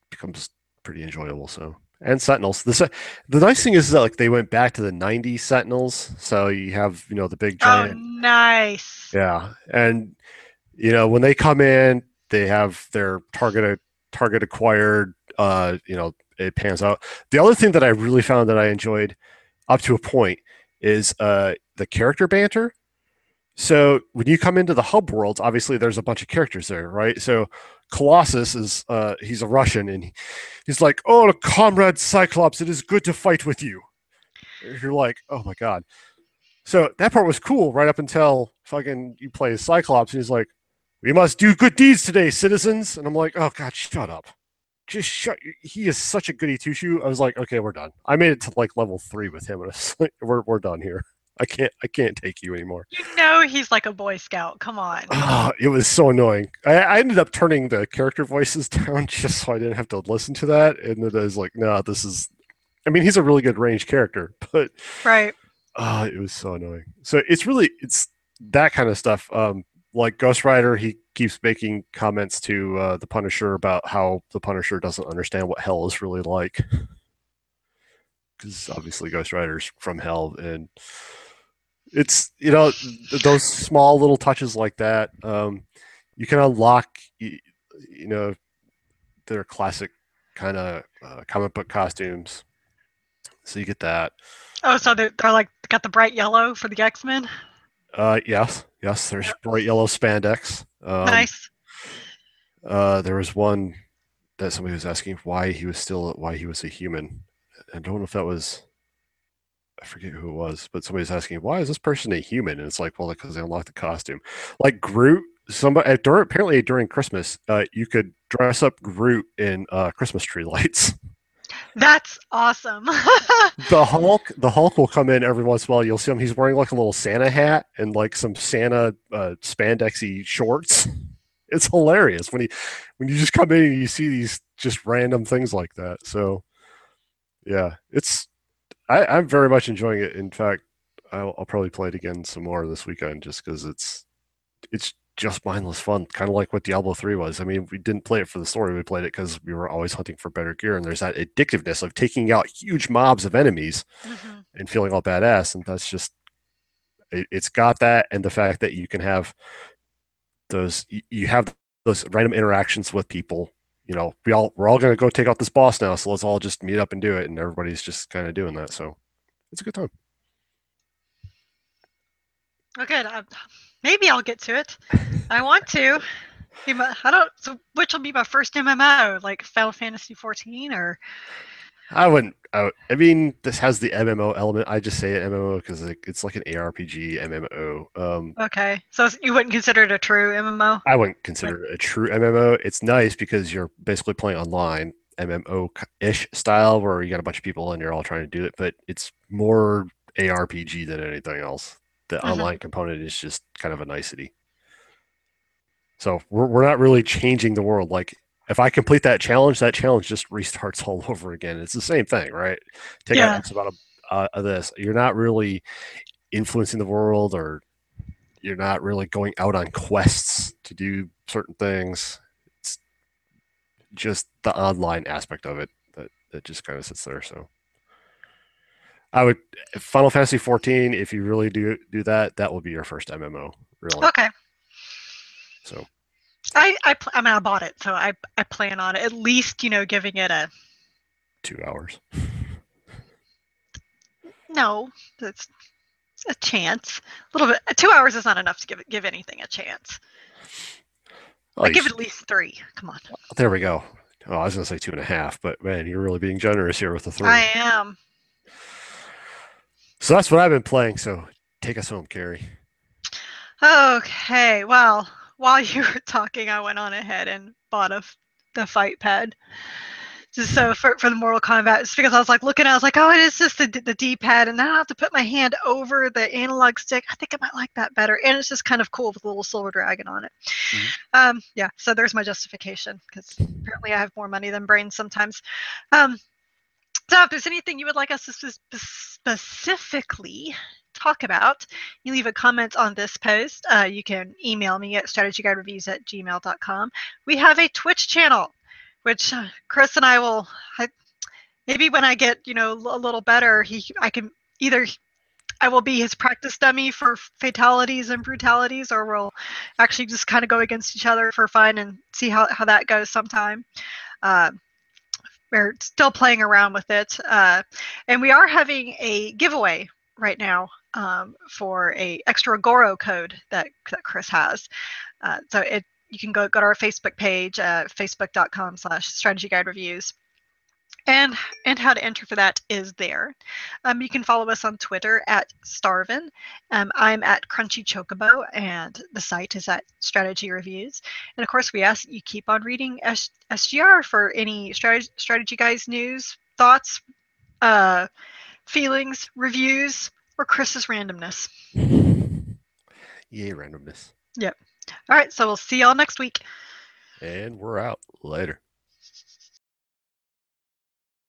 becomes pretty enjoyable. So and Sentinels. The se- the nice thing is that like they went back to the nineties Sentinels, so you have you know the big Oh, giant. nice. Yeah, and you know when they come in, they have their target target acquired. Uh, you know it pans out. The other thing that I really found that I enjoyed up to a point is uh the character banter. So when you come into the hub worlds, obviously there's a bunch of characters there, right? So Colossus is uh he's a Russian and he's like, "Oh, comrade Cyclops, it is good to fight with you." You're like, "Oh my god." So that part was cool right up until fucking you play as Cyclops and he's like, "We must do good deeds today, citizens." And I'm like, "Oh god, shut up." Just shut. He is such a goody two shoe. I was like, okay, we're done. I made it to like level three with him, and I was like, we're we're done here. I can't I can't take you anymore. You know he's like a Boy Scout. Come on. Oh, it was so annoying. I, I ended up turning the character voices down just so I didn't have to listen to that. And then I was like, no, this is. I mean, he's a really good range character, but Right. uh, it was so annoying. So it's really it's that kind of stuff. Um, like Ghost Rider, he keeps making comments to uh, the Punisher about how the Punisher doesn't understand what hell is really like, because obviously Ghost Rider's from hell, and it's you know those small little touches like that. Um, you can unlock, you, you know, their classic kind of uh, comic book costumes, so you get that. Oh, so they're, they're like got the bright yellow for the X-Men. Uh, yes, yes. There's bright yellow spandex. Um, Nice. Uh, there was one that somebody was asking why he was still why he was a human. I don't know if that was I forget who it was, but somebody was asking why is this person a human? And it's like, well, because they unlocked the costume. Like Groot, somebody during, apparently during Christmas, uh, you could dress up Groot in uh, Christmas tree lights. That's awesome. The Hulk, the Hulk will come in every once in a while. You'll see him. He's wearing like a little Santa hat and like some Santa uh, spandexy shorts. It's hilarious when he when you just come in and you see these just random things like that. So yeah, it's I, I'm very much enjoying it. In fact, I'll, I'll probably play it again some more this weekend just because it's it's just mindless fun, kind of like what Diablo three was. I mean, we didn't play it for the story; we played it because we were always hunting for better gear, and there's that addictiveness of taking out huge mobs of enemies Mm-hmm. and feeling all badass. And that's just it, it's got that, and the fact that you can have those you have those random interactions with people. You know, we all we're all gonna go take out this boss now, so let's all just meet up and do it, and everybody's just kind of doing that. So it's a good time. Oh, good. Uh, maybe I'll get to it. I want to. I don't. So, which will be my first M M O? Like Final Fantasy fourteen, or? I wouldn't. I, I mean, this has the M M O element. I just say it M M O because it's like an A R P G M M O. Um, Okay, so you wouldn't consider it a true M M O? I wouldn't consider it a true M M O. It's nice because you're basically playing online M M O-ish style where you got a bunch of people and you're all trying to do it, but it's more A R P G than anything else. The mm-hmm. online component is just kind of a nicety. So we're we're not really changing the world. Like if I complete that challenge, that challenge just restarts all over again. It's the same thing, right? Take yeah. out X amount of, uh, of this. You're not really influencing the world, or you're not really going out on quests to do certain things. It's just the online aspect of it that, that just kind of sits there. So I would Final Fantasy fourteen, if you really do do that, that will be your first M M O, really. Okay. So I I, pl- I mean I bought it, so I I plan on at least, you know, giving it a two hours. No, that's a chance. A little bit. Two hours is not enough to give give anything a chance. Oh, I give it at least three. Come on. There we go. Oh, I was gonna say two and a half, but man, you're really being generous here with the three. I am. So that's what I've been playing. So take us home, Carrie. Okay. Well, while you were talking, I went on ahead and bought a the fight pad. Just so for for the Mortal Kombat, it's because I was like looking, I was like, oh, it is just the the D-pad, and now I have to put my hand over the analog stick. I think I might like that better, and it's just kind of cool with a little silver dragon on it. Mm-hmm. Um, yeah, so there's my justification, because apparently I have more money than brains sometimes. Um, so if there's anything you would like us to sp- specifically talk about, you leave a comment on this post. Uh, you can email me at strategyguidereviews at gmail dot com. We have a Twitch channel. which uh, Chris and I will. I, maybe when I get you know a little better, he I can either I will be his practice dummy for fatalities and brutalities, or we'll actually just kind of go against each other for fun and see how, how that goes sometime. Uh, we're still playing around with it. Uh, and we are having a giveaway right now um, for a extra Goro code that, that Chris has. Uh, so it you can go, go to our Facebook page, uh, facebook.com slash strategy guide reviews. And and how to enter for that is there. Um, you can follow us on Twitter at Starvin. Um, I'm at Crunchy Chocobo, and the site is at Strategy Reviews. And of course, we ask that you keep on reading S- SGR for any strategy, strategy guys news, thoughts, uh, feelings, reviews, or Chris's randomness. Yay, randomness. Yep. All right, so we'll see y'all next week. And we're out. Later.